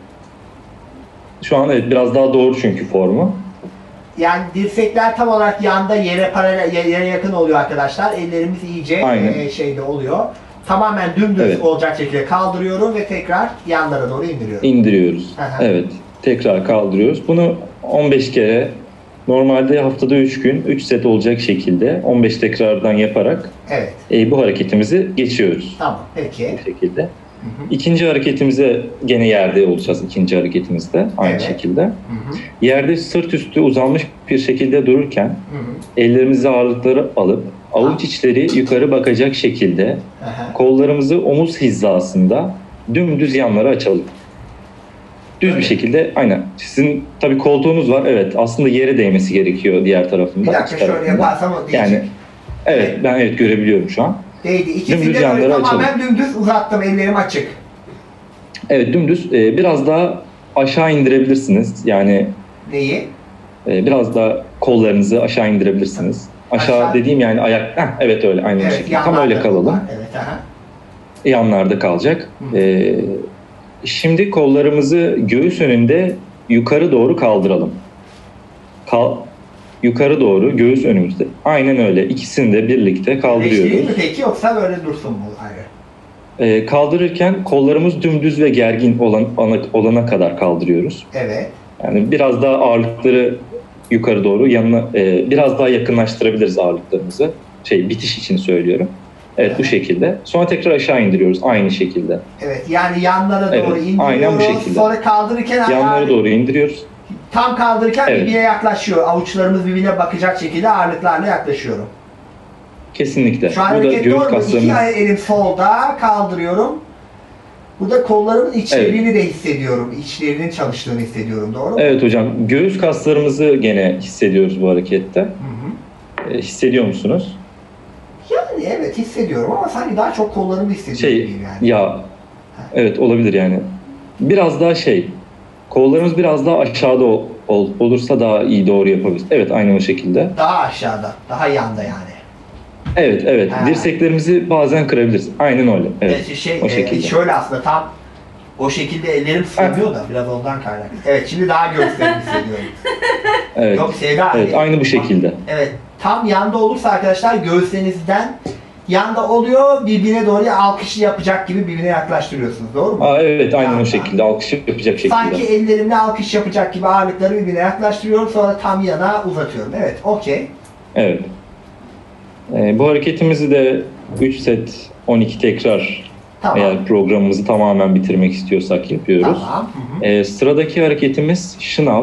Şu an evet biraz daha doğru çünkü formu. Yani dirsekler tam olarak yanda yere paralel, yere yakın oluyor arkadaşlar. Ellerimiz iyice Aynen. Şeyde oluyor. Tamamen dümdüz Evet. olacak şekilde kaldırıyorum ve tekrar yanlara doğru indiriyorum. İndiriyoruz. Aha. Evet. Tekrar kaldırıyoruz. Bunu 15 kere normalde haftada 3 gün 3 set olacak şekilde 15 tekrardan yaparak Evet. bu hareketimizi geçiyoruz. Tamam. Peki. Bu şekilde. İkinci hareketimize gene yerde olacağız ikinci hareketimizde aynı Evet. şekilde. Yerde sırt üstü uzanmış bir şekilde dururken ellerimizi ağırlıkları alıp avuç içleri yukarı bakacak şekilde Aha. kollarımızı omuz hizasında dümdüz yanlara açalım. Düz Öyle. bir şekilde aynen. Sizin tabii koltuğunuz var. Evet aslında yere değmesi gerekiyor diğer tarafında. Bir dakika iç şöyle tarafında. yaparsam o diyecek. Yani evet ben evet görebiliyorum şu an. Değdi. İkisini Dümdüz de böyle yanları tamamen dümdüz uzattım. Ellerim açık. Evet dümdüz biraz daha aşağı indirebilirsiniz. Yani Neyi? biraz daha kollarınızı aşağı indirebilirsiniz. Aşağı dediğim yani ayak. Evet öyle aynı Evet. şekilde. Tam yanlarda öyle kalalım. var. Evet. Aha. Yanlarda kalacak. Şimdi kollarımızı göğüs önünde yukarı doğru kaldıralım. Yukarı doğru göğüs önümüzde. Aynen öyle. İkisini de birlikte Değiştireyim kaldırıyoruz. mi peki yoksa böyle dursun mu ayrı? Kaldırırken kollarımız dümdüz ve gergin olana kadar kaldırıyoruz. Evet. Yani biraz daha ağırlıkları yukarı doğru yanına biraz daha yakınlaştırabiliriz ağırlıklarımızı. Bitiş için söylüyorum. Evet bu şekilde. Sonra tekrar aşağı indiriyoruz aynı şekilde. Evet yani yanlara Evet, doğru indiriyoruz. aynen bu şekilde. Sonra kaldırırken Yanlara doğru indiriyoruz. tam kaldırırken Evet. birbirine yaklaşıyor. Avuçlarımız birbirine bakacak şekilde ağırlıklarla yaklaşıyorum. Kesinlikle. Şu an Bu da hareket göğüs doğru mu? İki kaslarımız. elim solda kaldırıyorum. Burada kollarımın içlerini de hissediyorum. İçlerinin çalıştığını hissediyorum. Doğru mu? Evet hocam. Göğüs kaslarımızı gene hissediyoruz bu harekette. Hissediyor musunuz? Yani evet hissediyorum ama sanki daha çok kollarımı hissediyorum diyeyim yani. Ya evet olabilir yani. Biraz daha kollarımız biraz daha aşağıda olursa daha iyi doğru yapabiliriz. Evet aynı o şekilde. Daha aşağıda, daha yanda yani. Evet. Ha. Dirseklerimizi bazen kırabiliriz. Aynen öyle. Evet. O şekilde. Şöyle aslında tam o şekilde ellerim sığmıyor da biraz ondan kaynaklı. Evet şimdi daha göğüslerimi hissediyorum. Evet. Yok Sevda. Evet aynı bu şekilde. Evet tam yanda olursa arkadaşlar göğüslerinizden yanda oluyor birbirine doğru alkış yapacak gibi birbirine yaklaştırıyorsunuz. Doğru mu? Evet aynen Yanda. o şekilde. Alkış yapacak şekilde. Sanki ellerimle alkış yapacak gibi ağırlıkları birbirine yaklaştırıyorum sonra tam yana uzatıyorum. Evet okey. Evet. Bu hareketimizi de 3 set 12 tekrar Tamam. eğer programımızı tamamen bitirmek istiyorsak yapıyoruz. Tamam. Sıradaki hareketimiz şınav.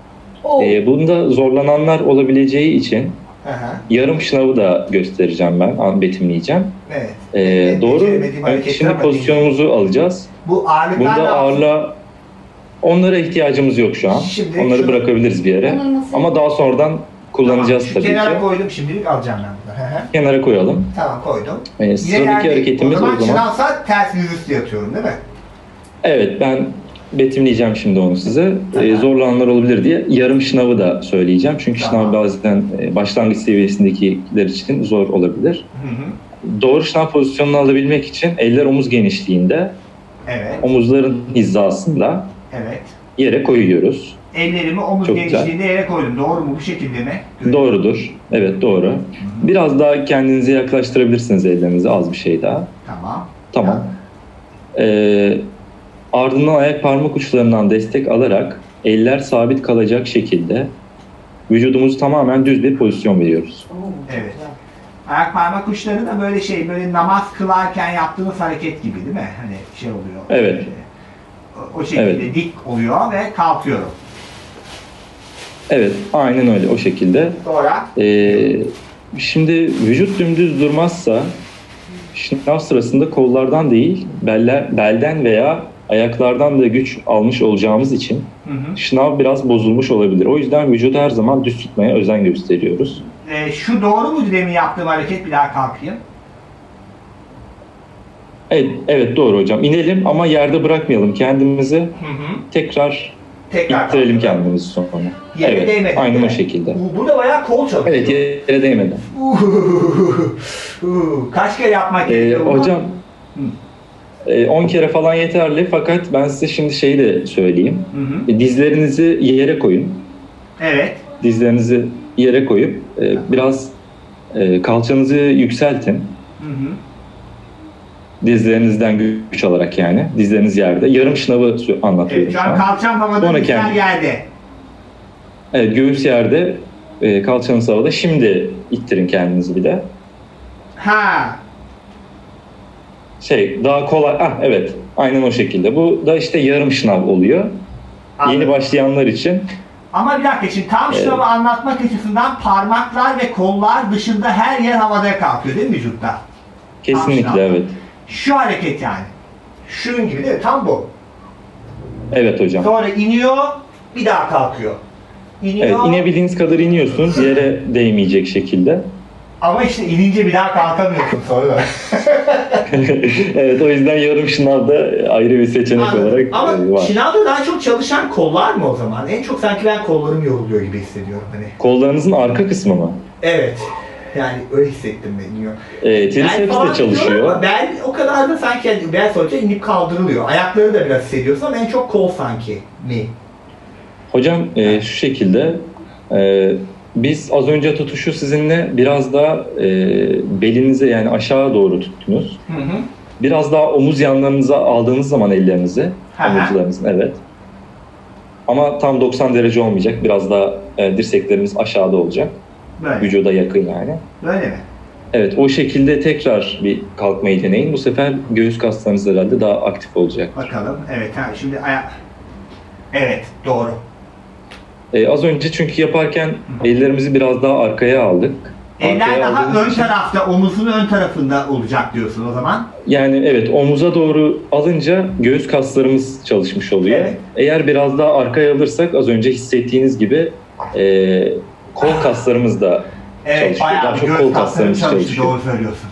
Bunda zorlananlar olabileceği için Aha. yarım şınavı da göstereceğim ben, betimleyeceğim. Evet. Doğru. Beceremediğim hareketler Şimdi ama pozisyonumuzu alacağız. Bu ağırlıklar Bunda ağırlığa onlara ihtiyacımız yok şu an. Şimdi Onları şu- bırakabiliriz bir yere. Ama daha sonradan kullanacağız Şu tabii kenara ki. koydum şimdilik alacağım ben bunu. Hı hı. Kenara koyalım. Tamam koydum. Sıradaki yerdeyim. hareketimiz o zaman. o zaman. Şınavsa ters yüzüstü yatıyorum değil mi? Evet ben betimleyeceğim şimdi onu size. Zorlananlar olabilir diye. Yarım şınavı da söyleyeceğim. Çünkü şınav bazen başlangıç seviyesindekiler için zor olabilir. Doğru şınav pozisyonunu alabilmek için eller omuz genişliğinde, Evet. omuzların hizasında Evet. yere koyuyoruz. Ellerimi omuz Çok genişliğinde yere koydum. Doğru mu? Bu şekilde mi? Doğrudur. Evet doğru. Biraz daha kendinize yaklaştırabilirsiniz ellerinizi az bir şey daha. Tamam. Tamam. Ardından ayak parmak uçlarından destek alarak eller sabit kalacak şekilde vücudumuzu tamamen düz bir pozisyon veriyoruz. Evet. Ayak parmak uçları da böyle namaz kılarken yaptığınız hareket gibi değil mi? Hani şey oluyor. Evet. O şekilde dik oluyor ve kalkıyorum. Evet, aynen öyle o şekilde. Sonra? Şimdi vücut dümdüz durmazsa şınav sırasında kollardan değil, belden veya ayaklardan da güç almış olacağımız için şınav biraz bozulmuş olabilir. O yüzden vücudu her zaman düz tutmaya özen gösteriyoruz. Şu doğru mu demin yaptığım hareket? Bir daha kalkayım. Evet doğru hocam. İnelim ama yerde bırakmayalım kendimizi. Tekrar ittirelim kendimizi sonra. Yere değmeden. Aynen o şekilde. Burada bayağı kol çalışıyor. Evet, yere değmeden. Kaç kere yapmak gerekiyor? Hocam 10 kere falan yeterli, fakat ben size şimdi şeyi de söyleyeyim. Dizlerinizi yere koyun. Evet. Dizlerinizi yere koyup biraz kalçanızı yükseltin. Dizlerinizden güç alarak yani. Dizleriniz yerde. Yarım şınavı anlatıyorum. Evet, şu an kalçam havada, dizler yerde. Evet, göğüs yerde, kalçanız havada. Şimdi ittirin kendinizi bir de. Daha kolay. Evet. Aynen o şekilde. Bu da işte yarım şınav oluyor. Anladım. Yeni başlayanlar için. Ama bir dakika, şimdi tam şınavı anlatmak açısından parmaklar ve kollar dışında her yer havada kalkıyor değil mi vücutta? Kesinlikle evet. Şu hareket yani. Şunun gibi değil mi? Tam bu. Evet hocam. Sonra iniyor, bir daha kalkıyor. İniyor. Evet, inebildiğiniz kadar iniyorsunuz, yere değmeyecek şekilde. Ama işte inince bir daha kalkamıyorsun sonra. Evet, o yüzden yarım şınavda ayrı bir seçenek olarak Ama var. şınavda daha çok çalışan kollar mı o zaman? En çok sanki ben kollarım yoruluyor gibi hissediyorum. Kollarınızın arka kısmı mı? Evet. Yani öyle hissettim ben. Triceps de çalışıyor. Ben o kadar da sanki bel sonuçta inip kaldırılıyor. Ayakları da biraz hissediyorsun ama en çok kol sanki mi? Hocam şu şekilde biz az önce tutuşu sizinle biraz daha belinize yani aşağı doğru tuttunuz. Biraz daha omuz yanlarınıza aldığınız zaman ellerinizi, omuzlarınızın evet. Ama tam 90 derece olmayacak. Biraz daha dirseklerimiz aşağıda olacak. Böyle. Vücuda yakın yani. Böyle mi? Evet, o şekilde tekrar bir kalkmayı deneyin. Bu sefer göğüs kaslarınız herhalde daha aktif olacak. Bakalım. Evet, şimdi evet, doğru. Az önce çünkü yaparken ellerimizi biraz daha arkaya aldık. Eller daha ön tarafta, omuzun ön tarafında olacak diyorsun o zaman. Yani evet, omuza doğru alınca göğüs kaslarımız çalışmış oluyor. Evet. Eğer biraz daha arkaya alırsak az önce hissettiğiniz gibi kol kaslarımız da çalışıyor. Bayağı çok kol kaslarımız çalışıyor. Doğru söylüyorsun.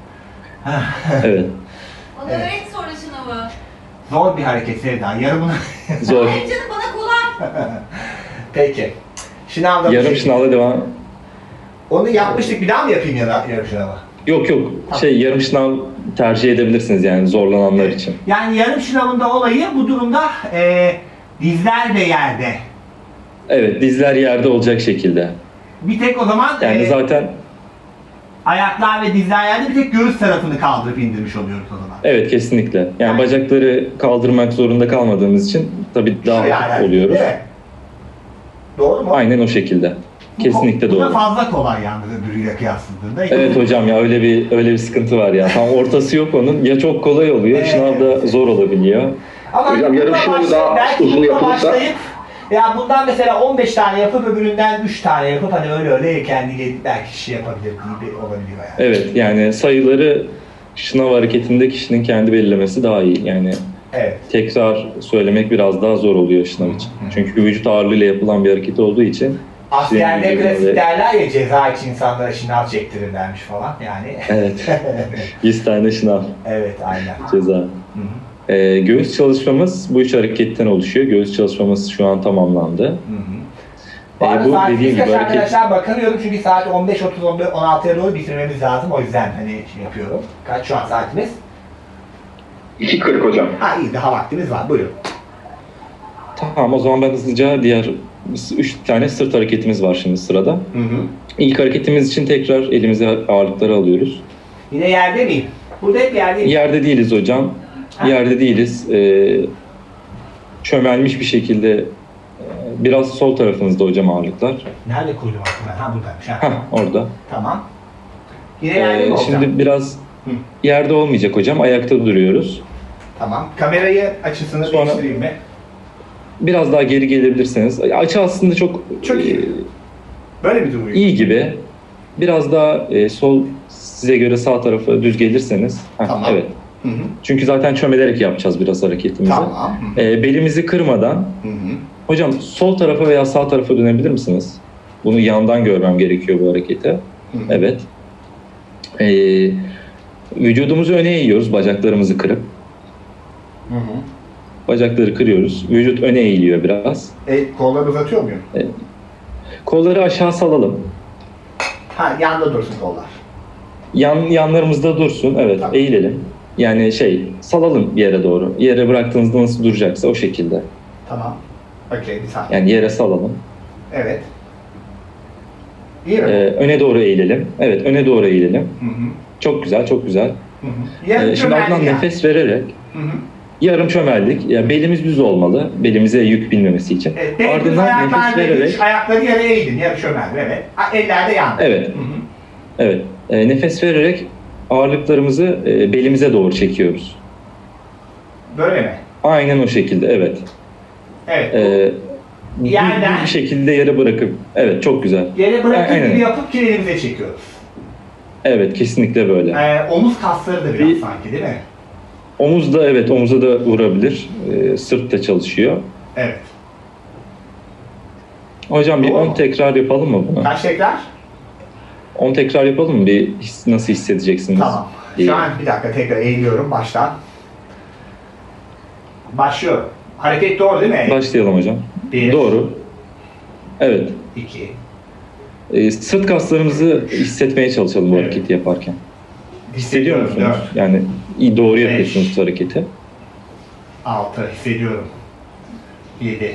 Evet. Bana öğret sonra şınavı. Zor bir hareket Sevda. Yarımını... Zor. Hayır canım, bana kolay. Peki. Şınavda yarım şınavla devam. Onu yapmıştık, bir daha mı yapayım yarım şınavı? Yok. Yarım şınav tercih edebilirsiniz yani zorlananlar için. Yani yarım şınavında olayı bu durumda dizler de yerde. Evet, dizler yerde olacak şekilde. Bir tek o zaman yani zaten ayaklar ve dizler yerde, bir tek göğüs tarafını kaldırıp indirmiş oluyoruz o zaman. Evet, kesinlikle. Yani bacakları kaldırmak zorunda kalmadığımız için tabii daha hafif oluyoruz. Evet. Doğru mu? Aynen o şekilde. Kesinlikle doğru. Bu da fazla kolay yalnız öbürüyle kıyasladığında. Evet hocam ya, öyle bir sıkıntı var ya. Tam ortası yok onun. Ya çok kolay oluyor, şınavda zor olabiliyor. Ama hocam yarım şınavı daha uzun yapılırsa ya bundan mesela 15 tane yapıp öbüründen 3 tane yapıp hani öyle kendi belki kişi yapabilir gibi olabiliyor yani. Evet, yani sayıları şınav hareketinde kişinin kendi belirlemesi daha iyi. Yani tekrar söylemek biraz daha zor oluyor şınav için. Çünkü vücut ağırlığıyla yapılan bir hareket olduğu için. Askerde klasik derler ya, ceza için insanlara şınav çektirirlermiş falan yani. Evet. 100 tane şınav. Evet, aynen. Ceza. Göğüs çalışmamız bu 3 hareketten oluşuyor. Göğüs çalışmamız şu an tamamlandı. Bu dediğim gibi arkadaşlar bakıyorum çünkü saat 15.30-16'ya doğru bitirmemiz lazım. O yüzden yapıyorum. Kaç şu an saatimiz? 2.40 hocam. İyi, daha vaktimiz var. Buyurun. Tamam, o zaman ben hızlıca diğer 3 tane sırt hareketimiz var şimdi sırada. İlk hareketimiz için tekrar elimize ağırlıkları alıyoruz. Yine yerde miyim? Burada hep yerdeyim. Yerde değiliz hocam. Yerde değiliz. Çömelmiş bir şekilde biraz sol tarafınızda hocam ağırlıklar. Nerede koydum aslında? Ha buradaymış. Ha. Orada. Tamam. Yine yerde mi olacak? Şimdi biraz yerde olmayacak hocam. Ayakta duruyoruz. Tamam. Kamerayı açısını Sonra değiştireyim mi? biraz daha geri gelebilirseniz. Açı aslında çok iyi. Böyle mi duruyor? İyi gibi. Biraz daha sol size göre sağ tarafa düz gelirseniz. Tamam. Evet. Hı hı. Çünkü zaten çömelerek yapacağız biraz hareketimizi. Tamam. Belimizi kırmadan. Hı hı. Hocam sol tarafa veya sağ tarafa dönebilir misiniz? Bunu yandan görmem gerekiyor bu hareketi. Hı hı. Evet. Vücudumuzu öne eğiyoruz bacaklarımızı kırıp. Hı hı. Bacakları kırıyoruz. Vücut öne eğiliyor biraz. Kolları uzatıyor muyum? Kolları aşağı salalım. Ha, yanda dursun kollar. Yanlarımızda dursun. Evet, tamam. Eğilelim. Yani salalım yere doğru. Yere bıraktığınızda nasıl duracaksa o şekilde. Tamam. Okey, bir saniye. Yani yere salalım. Evet. İyi mi? Öne doğru eğilelim. Evet, öne doğru eğilelim. Hı hı. Çok güzel, çok güzel. Hı hı. Şimdi ardından nefes vererek yarım çömeldik. Yani belimiz düz olmalı. Belimize yük binmemesi için. Ardından nefes vererek ayakları yere eğdin, yarı çömeldi. Evet. Eller de yandı. Evet. Hı hı. Evet. Nefes vererek ağırlıklarımızı belimize doğru çekiyoruz. Böyle mi? Aynen o şekilde. Evet. Evet. Düz bir şekilde yere bırakıp. Evet, çok güzel. Yere bırakıp gibi yapıp kirelimize çekiyoruz. Evet, kesinlikle böyle. Omuz kasları da biraz sanki değil mi? Omuz da evet, omuza da vurabilir. Sırt da çalışıyor. Evet. Hocam bir 10 tekrar yapalım mı bunu? Kaç tekrar? 10 tekrar yapalım mı? Nasıl hissedeceksiniz? Tamam. Şu an bir dakika tekrar eğiliyorum baştan. Başlıyorum. Hareket doğru değil mi? Başlayalım hocam. 1. Doğru. Evet. 2. Sırt kaslarımızı hissetmeye çalışalım bu hareketi yaparken. Hissediyor musunuz? 4. Yani doğru yapıyorsunuz hareketi. 6. Hissediyorum. 7.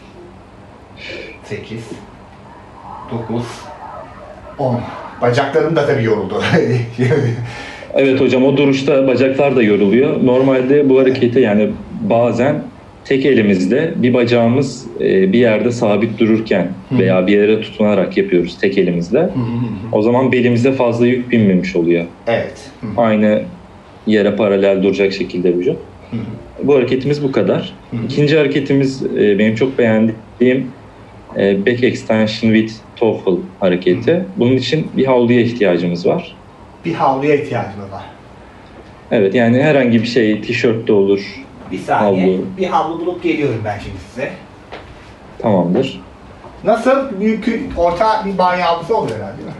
8. 9. 10. Bacaklarım da tabii yoruldu. Evet hocam, o duruşta bacaklar da yoruluyor. Normalde bu hareketi yani bazen tek elimizde bir bacağımız bir yerde sabit dururken veya bir yere tutunarak yapıyoruz tek elimizle. O zaman belimize fazla yük binmemiş oluyor. Evet. Aynı yere paralel duracak şekilde vücut. Bu hareketimiz bu kadar. İkinci hareketimiz benim çok beğendiğim back extension with TOEFL hareketi. Bunun için bir havluya ihtiyacımız var. Bir havluya ihtiyacımız var. Evet, yani herhangi bir şey, tişört de olur. Bir saniye. Havlu. Bir havlu bulup geliyorum ben şimdi size. Tamamdır. Nasıl? Büyük, orta bir banyo havlusu olur herhalde değil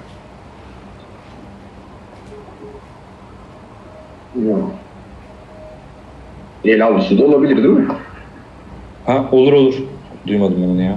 mi? El havlusu da olabilir değil mi? Ha, olur. Duymadım ben onu ya.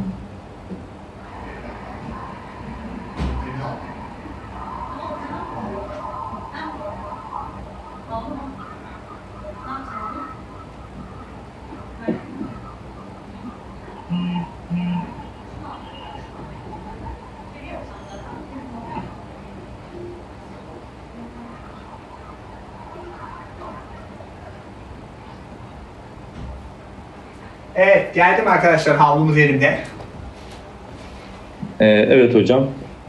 Evet, geldim arkadaşlar, havlumuz elimde. Evet hocam.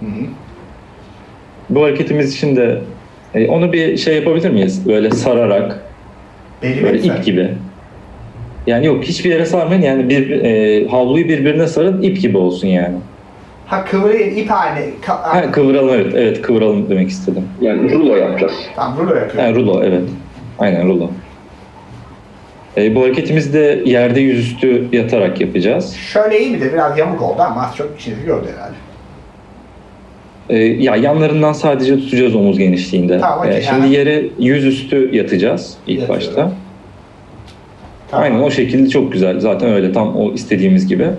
Bu hareketimiz için de onu bir şey yapabilir miyiz? Böyle sararak, böyle ip gibi. Yani yok, hiçbir yere sarmayın. Yani havluyu birbirine sarın, ip gibi olsun yani. Ha, kıvırayım, ip haline. Kıvıralım, evet, kıvıralım demek istedim. Yani rulo yapacağız. Tamam, rulo yapıyorum. Rulo, evet. Aynen rulo. Bu hareketimizi de yerde yüzüstü yatarak yapacağız. Şöyle iyi midir? Biraz yamuk oldu ama az çok işinizi gördü herhalde. Ya yanlarından sadece tutacağız omuz genişliğinde. Tamam, okay, şimdi yere yüzüstü yatacağız ilk Yatıyorum. başta. Tamam. Aynen o şekilde çok güzel. Zaten öyle tam o istediğimiz gibi.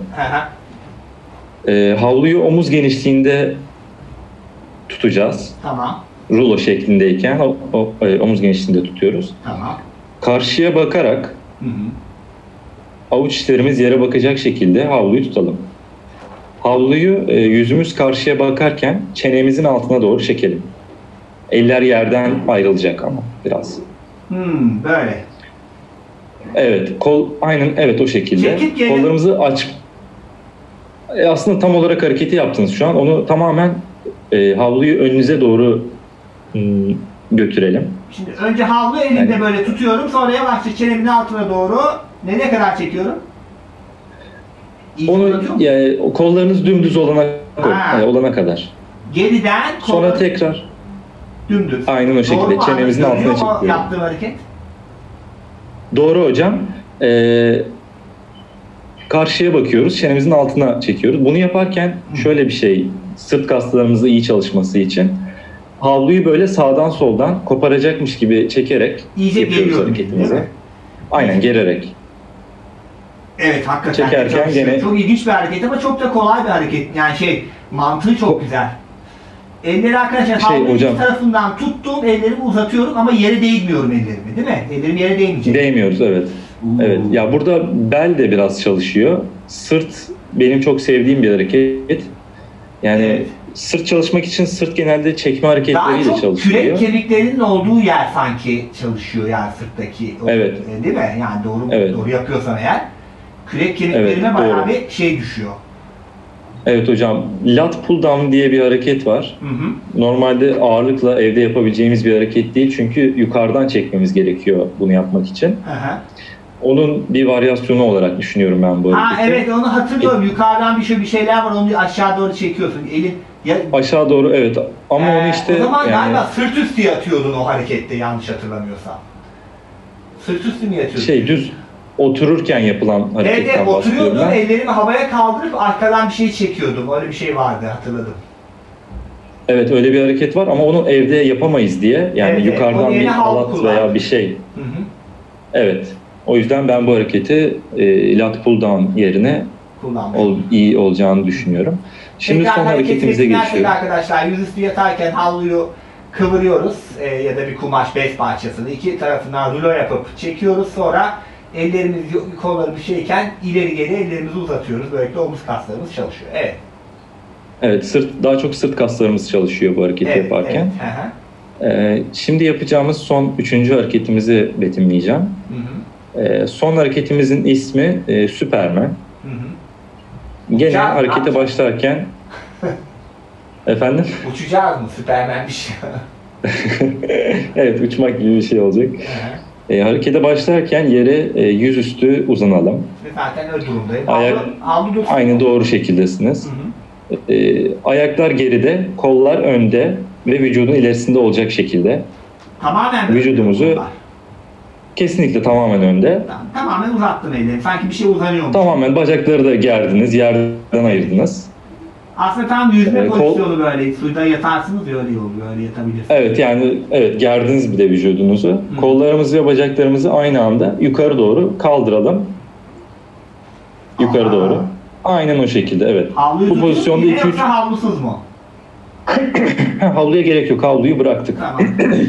Havluyu omuz genişliğinde tutacağız. Tamam. Rulo şeklindeyken omuz genişliğinde tutuyoruz. Tamam. Karşıya bakarak avuç içlerimiz yere bakacak şekilde havluyu tutalım. Havluyu yüzümüz karşıya bakarken çenemizin altına doğru çekelim. Eller yerden ayrılacak ama biraz. Böyle. Evet, aynen evet o şekilde. Çekip geri- Kollarımızı aç. Aslında tam olarak hareketi yaptınız şu an. Onu tamamen havluyu önünüze doğru götürelim. Şimdi önce havlu elimde böyle tutuyorum. Sonra yavaşça çenemin altına doğru ne kadar çekiyorum? İyice Onu uzatıyorum. yani o kollarınız dümdüz olana kadar. Geriden Sonra kolları tekrar dümdüz. aynen o şekilde Doğru mu? çenemizin altına Görüyor mu çekiyorum. yaptığım hareket? Doğru hocam. Karşıya bakıyoruz, çenemizin altına çekiyoruz. Bunu yaparken şöyle bir şey, sırt kaslarımızın iyi çalışması için havluyu böyle sağdan soldan koparacakmış gibi çekerek İyice yapıyoruz geliyorum, hareketimizi. değil mi? Aynen gererek. Evet, hakikaten Çekerken çalışıyor. gene- Çok ilginç bir hareket ama çok da kolay bir hareket. Yani mantığı çok güzel. Elleri arkadaşlar havlunun hocam- iki tarafından tuttum, ellerimi uzatıyorum ama yere değmiyorum ellerimi, değil mi? Ellerim yere değmeyecek. Değmiyoruz evet. Evet. Ya burada bel de biraz çalışıyor. Sırt benim çok sevdiğim bir hareket. Yani Evet. sırt çalışmak için sırt genelde çekme Daha hareketleriyle çok çalışılıyor. kürek kemiklerinin olduğu yer sanki çalışıyor yani sırttaki. Evet. Değil mi? Yani Evet. doğru yapıyorsan eğer. Kürek kemiklerine Evet, bayağı doğru. bir şey düşüyor. Evet hocam. Lat pull down diye bir hareket var. Hı hı. Normalde ağırlıkla evde yapabileceğimiz bir hareket değil. Çünkü yukarıdan çekmemiz gerekiyor bunu yapmak için. Hı hı. Onun bir varyasyonu olarak düşünüyorum ben bu Ha hareketi. evet, onu hatırlıyorum. Yukarıdan bir şeyler var, onu aşağı doğru çekiyorsun. Elin Aşağı doğru evet. Ama onu işte o zaman yani galiba sırt üstü yatıyordun o harekette, yanlış hatırlamıyorsam. Sırt üstü mü yatıyordun? düz otururken yapılan Evet, hareketten evet, bahsediyorum oturuyordum, ben. ellerimi havaya kaldırıp arkadan bir şey çekiyordum. Öyle bir şey vardı, hatırladım. Evet öyle bir hareket var ama onu evde yapamayız diye. Yani Evet, yukarıdan onun bir yerine havlu halat kullan. veya bir şey. Hı hı. Evet. O yüzden ben bu hareketi lat pull down yerine Kullanmayı. iyi olacağını düşünüyorum. Şimdi Tekrar son hareketimize geçiyoruz geçiyorum. arkadaşlar. Yüzüstü yatarken havluyu kıvırıyoruz ya da bir kumaş bez parçasını iki tarafından rulo yapıp çekiyoruz. Sonra ellerimiz kolları bir şeyken ileri geri ellerimizi uzatıyoruz. Böylelikle omuz kaslarımız çalışıyor. Evet. Evet, daha çok sırt kaslarımız çalışıyor bu hareketi Evet, yaparken. evet. Hı hı. Şimdi yapacağımız son üçüncü hareketimizi betimleyeceğim. Hı hı. Son hareketimizin ismi Superman. Hı hı. Gene Uçağı harekete atacak. başlarken efendim? Uçacağız mı? Süpermen bir şey. Evet, uçmak gibi bir şey olacak. Hı hı. Harekete başlarken yere yüzüstü uzanalım. Ve zaten öyle durumdayım. Ayak- Havlu dursun. Aynı doğru şekildesiniz. Hı hı. Ayaklar geride, kollar önde ve vücudun ilerisinde olacak şekilde. Tamamen mi? Vücudumuzu- Kesinlikle tamamen önde. Tamamen uzattın ellerini. Sanki bir şey uzanıyormuş. Tamamen bacakları da gerdiniz, yerden ayırdınız. Aslında tam yüzme Kol- pozisyonu böyle. Suda yatarsınız ya, öyle oluyor. Öyle yatabilirsiniz. Evet yani evet gerdiniz bir de vücudunuzu. Kollarımızı ve bacaklarımızı aynı anda yukarı doğru kaldıralım. Yukarı Aa. doğru. Aynen o şekilde evet. Havluyu Bu tutuyor pozisyonda mu yine 2-3 yoksa havlusuz mu? havluya gerek yok. Havluyu bıraktık. Tamam.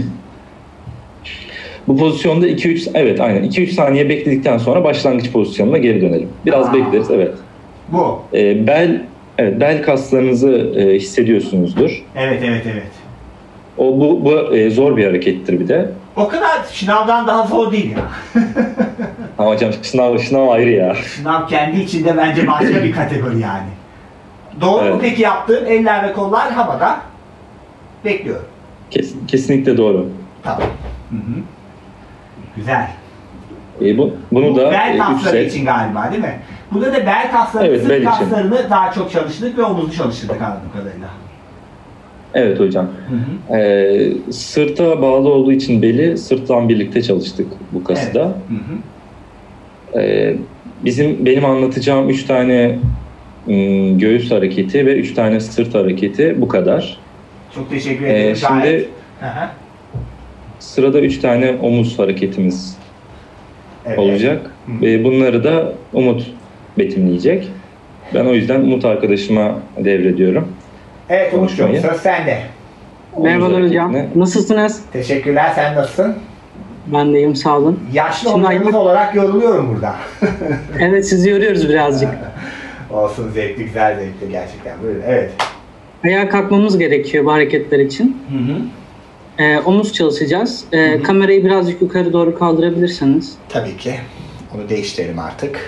Bu pozisyonda 2-3 evet aynen 2-3 saniye bekledikten sonra başlangıç pozisyonuna geri dönelim. Biraz Aa. bekleriz evet. Bu. Bel kaslarınızı hissediyorsunuzdur. Evet, evet, evet. Bu zor bir harekettir bir de. O kadar şınavdan daha zor değil ya. Ama hocam sınav ayrı ya. Şınav kendi içinde bence başka bir kategori yani. Doğru mu Evet. peki yaptığın? Eller ve kollar havada. Bekliyorum. Kesinlikle doğru. Tamam. Hı hı. Güzel. Bunu da bel 3 kasları set. için galiba değil mi? Burada da bel kasları, Evet, sırt bel için. kaslarını daha çok çalıştırdık ve omuzu çalıştırdık anladığım kadarıyla. Evet hocam. Hı hı. Sırta bağlı olduğu için beli sırtla birlikte çalıştık bu kası Evet. da. Hı hı. Benim anlatacağım 3 tane göğüs hareketi ve 3 tane sırt hareketi bu kadar. Çok teşekkür ederim. Şimdi Gayet. Hı hı. sırada 3 tane omuz hareketimiz Evet. olacak. Hı hı. Ve bunları da Umut betimleyecek. Ben o yüzden Umut arkadaşıma devrediyorum. Evet Umut'cum, Konuşmayı. söz sende. Merhabalar hocam. hareketine. Nasılsınız? Teşekkürler, sen nasılsın? Ben de iyiyim, sağ olun. Yaşlı Şimdi hocamız olarak yoruluyorum burada. Evet, sizi yoruyoruz birazcık. Olsun, zevkli, güzel zevkli gerçekten. Buyurun, evet. Ayağa kalkmamız gerekiyor bu hareketler için. Hı hı. Omuz çalışacağız. Kamerayı birazcık yukarı doğru kaldırabilirsiniz. Tabii ki. Onu değiştirelim artık.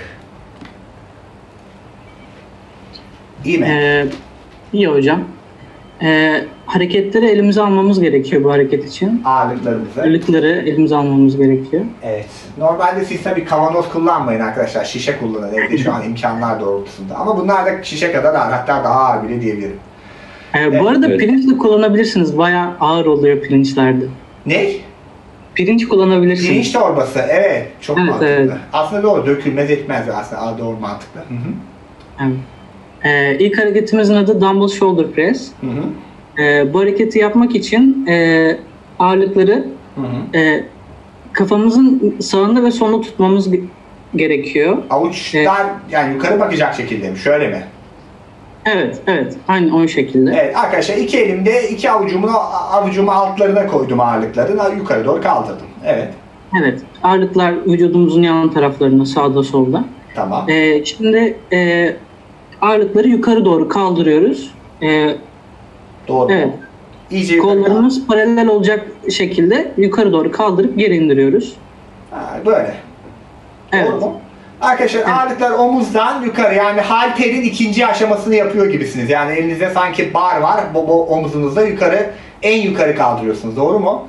İyi mi? İyi hocam. Hareketleri elimize almamız gerekiyor bu hareket için. Ağırlıklarımızı. Ağırlıkları elimize almamız gerekiyor. Evet. Normalde siz tabii kavanoz kullanmayın arkadaşlar. Şişe kullanın evde şu an imkanlar doğrultusunda. Ama bunlar da şişe kadar ağır. Hatta daha ağır bile diyebilirim. Bu arada pirinç de kullanabilirsiniz. Bayağı ağır oluyor pirinçlerde. Ne? Pirinç kullanabilirsiniz. Pirinç torbası. Evet. Çok mantıklı. Evet. Aslında doğru. Dökülmez etmez. Aslında doğru mantıklı. Hı hı. Evet. İlk hareketimizin adı Dumbbell Shoulder Press. Hı hı. Bu hareketi yapmak için ağırlıkları kafamızın sağında ve solunda tutmamız gerekiyor. Avuçlar yani yukarı bakacak şekilde mi? Şöyle mi? Evet. Aynı o şekilde. Evet arkadaşlar iki elimde iki avucumu altlarına koydum ağırlıkların. Yukarı doğru kaldırdım. Evet. Evet. Ağırlıklar vücudumuzun yan taraflarında sağda solda. Tamam. Şimdi ağırlıkları yukarı doğru kaldırıyoruz. Doğru. Evet. İyice kollarımız paralel olacak şekilde yukarı doğru kaldırıp geri indiriyoruz. Böyle. Evet. Doğru mu? Arkadaşlar ağırlıklar omuzdan yukarı yani halterin ikinci aşamasını yapıyor gibisiniz. Yani elinizde sanki bar var, omuzunuzda yukarı, en yukarı kaldırıyorsunuz. Doğru mu?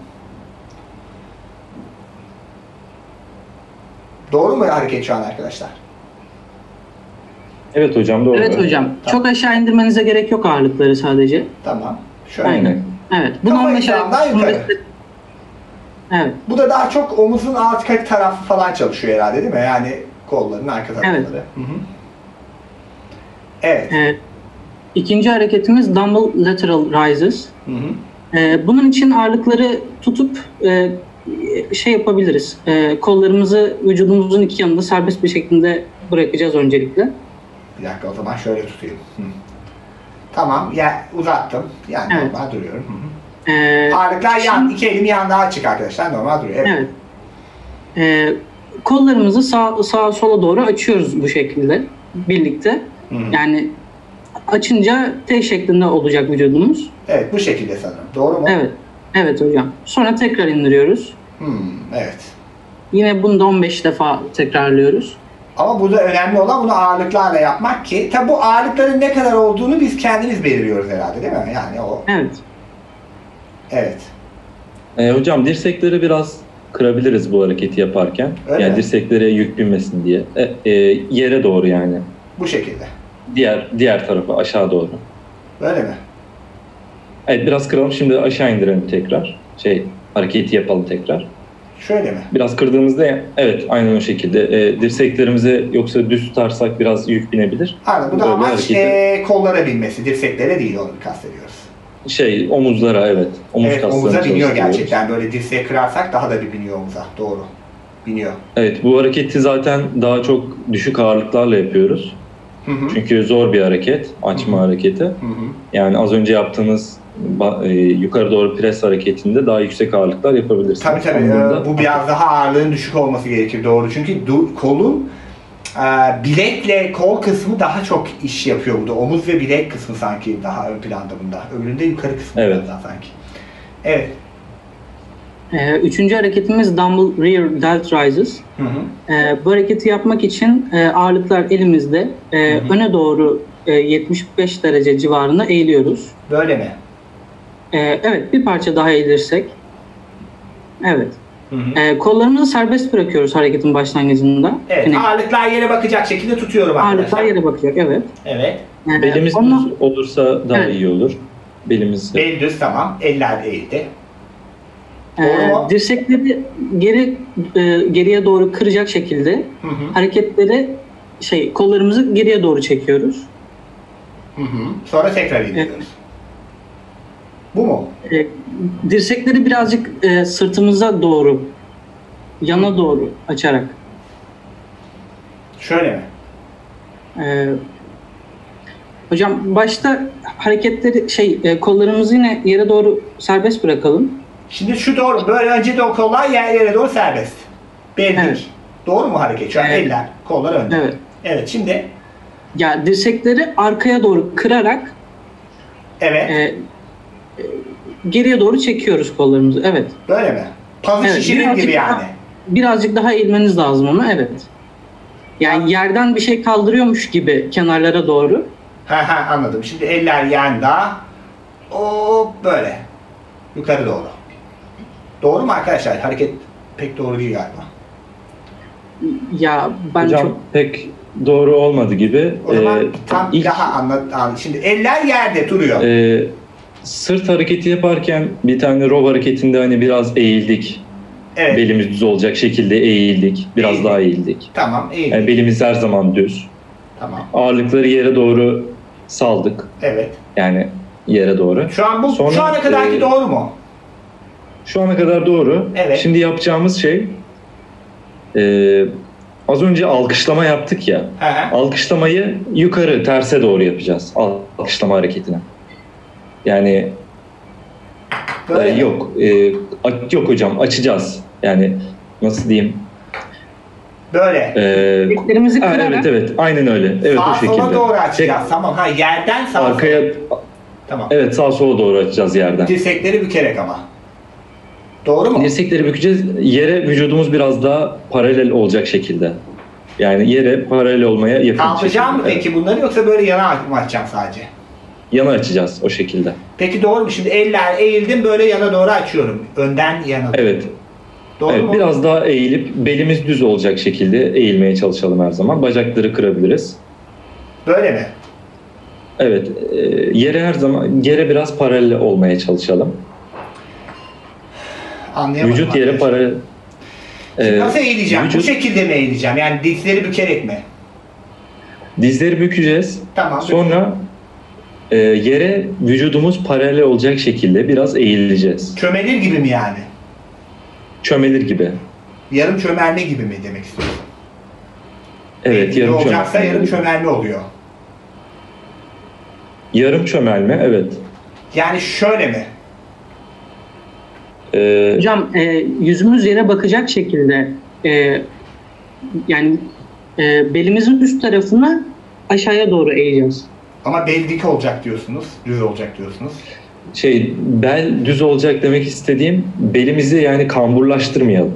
Doğru mu hareket şu an arkadaşlar? Evet hocam doğru. Evet hocam. Tamam. Çok aşağı indirmenize gerek yok ağırlıkları sadece. Tamam. Şöyle. Aynen. Evet. Bunu Kafa 15 hizamdan yukarı. Evet. Bu da daha çok omuzun alt tarafı falan çalışıyor herhalde değil mi? Yani kolların arka tarafları. Evet. Hı hı. Evet. İkinci hareketimiz Dumbbell Lateral Rises. Hı hı. Bunun için ağırlıkları tutup şey yapabiliriz. Kollarımızı vücudumuzun iki yanında serbest bir şekilde bırakacağız öncelikle. Bir dakika o zaman şöyle tutayım. Hı. Tamam ya uzattım. Yani Evet. normal duruyorum. Hı hı. Ağırlıklar iki elim yanda açık arkadaşlar. Normal duruyor. Evet. Kollarımızı sağa sola doğru açıyoruz bu şekilde. Birlikte. Hı hı. Yani açınca T şeklinde olacak vücudumuz. Evet bu şekilde sanırım. Doğru mu? Evet. Evet hocam. Sonra tekrar indiriyoruz. Evet. Yine bunu da 15 defa tekrarlıyoruz. Ama burada önemli olan bunu ağırlıklarla yapmak ki tabi bu ağırlıkların ne kadar olduğunu biz kendimiz belirliyoruz herhalde değil mi? Yani o. Evet. Evet. Hocam dirsekleri biraz kırabiliriz bu hareketi yaparken. Öyle yani mi? dirseklere yük binmesin diye. Yere doğru yani. Bu şekilde. Diğer tarafa aşağı doğru. Böyle mi? Evet biraz kıralım şimdi aşağı indirelim tekrar. Hareketi yapalım tekrar. Şöyle mi? Biraz kırdığımızda evet aynen o şekilde. Dirseklerimize yoksa düz tutarsak biraz yük binebilir. Anladım. Bu da Böyle amaç kollara binmesi. Dirseklere değil onu kastediyoruz. Omuzlara evet. Evet omuza biniyor çalıştırıyoruz. gerçekten. Böyle dirseğe kırarsak daha da bir biniyor omuza. Doğru. Biniyor. Evet bu hareketi zaten daha çok düşük ağırlıklarla yapıyoruz. Hı hı. Çünkü zor bir hareket. Açma hareketi. Hı hı. Yani az önce yaptığınız yukarı doğru pres hareketinde daha yüksek ağırlıklar yapabilirsiniz. Tabii. Bu biraz daha ağırlığın düşük olması gerekir. Doğru. Çünkü kolun bilekle kol kısmı daha çok iş yapıyor burada. Omuz ve bilek kısmı sanki daha ön planda bunda. Öbüründe yukarı kısmı Evet. daha sanki. Evet. Üçüncü hareketimiz Dumbbell Rear Delt Rises. Hı hı. Bu hareketi yapmak için ağırlıklar elimizde. Öne doğru 75 derece civarında eğiliyoruz. Böyle mi? Evet, bir parça daha eğilirsek. Evet. Hı hı. Kollarımızı serbest bırakıyoruz hareketin başlangıcında. Evet. Yani Ağırlıklar yere bakacak şekilde tutuyorum arkadaşlar. ağırlıklar yere bakacak, evet. Evet. Belimiz ondan- düz olursa daha Evet. iyi olur. Belimiz Bel düz tamam. Eller eğildi. Doğru mu? Dirsekleri geriye doğru kıracak şekilde Hı hı. hareketleri kollarımızı geriye doğru çekiyoruz. Hı hı. Sonra tekrar indiriyoruz. Bu mu? Dirsekleri birazcık sırtımıza doğru, yana doğru açarak. Şöyle mi? Hocam başta hareketleri kollarımızı yine yere doğru serbest bırakalım. Şimdi şu doğru. Böyle önce de o kollar yere doğru serbest. Bel Evet. dik. Doğru mu hareket? Şu an Evet. eller, kollar önde. Evet. Evet şimdi. Ya dirsekleri arkaya doğru kırarak Evet. geriye doğru çekiyoruz kollarımızı. Evet. Böyle mi? Pazı Evet, şişirir birazcık gibi yani. Birazcık daha eğilmeniz lazım ona. Evet. Yani yerden bir şey kaldırıyormuş gibi kenarlara doğru. Anladım. Şimdi eller yanda. O böyle. Yukarı doğru. Doğru mu arkadaşlar? Hareket pek doğru değil galiba. Ya ben Hocam çok... pek doğru olmadı gibi. O zaman tam ilk- daha anlat. Şimdi eller yerde duruyor. Sırt hareketi yaparken bir tane row hareketinde hani biraz eğildik. Evet. Belimiz düz olacak şekilde eğildik. Biraz Eğildik. daha eğildik. Tamam. İyi. Yani belimiz her zaman düz. Tamam. Ağırlıkları yere doğru saldık. Evet. Yani yere doğru. Şu an bu Sonra, şu ana kadarki doğru mu? Şu ana kadar doğru. Evet. Şimdi yapacağımız şey az önce alkışlama yaptık ya. Hı hı. Alkışlamayı yukarı terse doğru yapacağız. Alkışlama hareketine. Yani Böyle mi? yok. Yok hocam, açacağız. Yani nasıl diyeyim? Böyle. Bileklerimizi kırarak. Evet. Aynen öyle. Evet, Sağa o şekilde. sola doğru açacağız. Tamam. Yerden sağa Arkaya sola. Tamam. evet, sağa sola doğru açacağız yerden. Dirsekleri bükerek ama. Doğru mu? Dirsekleri bükeceğiz. Yere vücudumuz biraz daha paralel olacak şekilde. Yani yere paralel olmaya yakın Kalkacağım mı şekilde. peki bunları yoksa böyle yana mı açacağım sadece? Yana açacağız o şekilde. Peki doğru mu? Şimdi eller eğildim böyle yana doğru açıyorum. Önden yana doğru. Evet. Doğru Evet, mu? biraz daha eğilip belimiz düz olacak şekilde eğilmeye çalışalım her zaman. Bacakları kırabiliriz. Böyle mi? Evet. Yere biraz paralel olmaya çalışalım. Anlayamadım. Vücut yere arkadaşlar. paralel. Şimdi nasıl eğileceğim? vücut- Bu şekilde mi eğileceğim? Yani dizleri bükerek mi? Dizleri bükeceğiz. Tamam. Sonra yere vücudumuz paralel olacak şekilde biraz eğileceğiz. Çömelir gibi mi yani? Çömelir gibi. Yarım çömelme gibi mi demek istiyorsun? Evet, Eğilme yarım olacaksa çömelme. yarım çömelme oluyor. Yarım çömelme, evet. Yani şöyle mi? Hocam yüzümüz yere bakacak şekilde yani belimizin üst tarafını aşağıya doğru eğeceğiz. Ama bel dik olacak diyorsunuz. Düz olacak diyorsunuz. Bel düz olacak demek istediğim, belimizi yani kamburlaştırmayalım.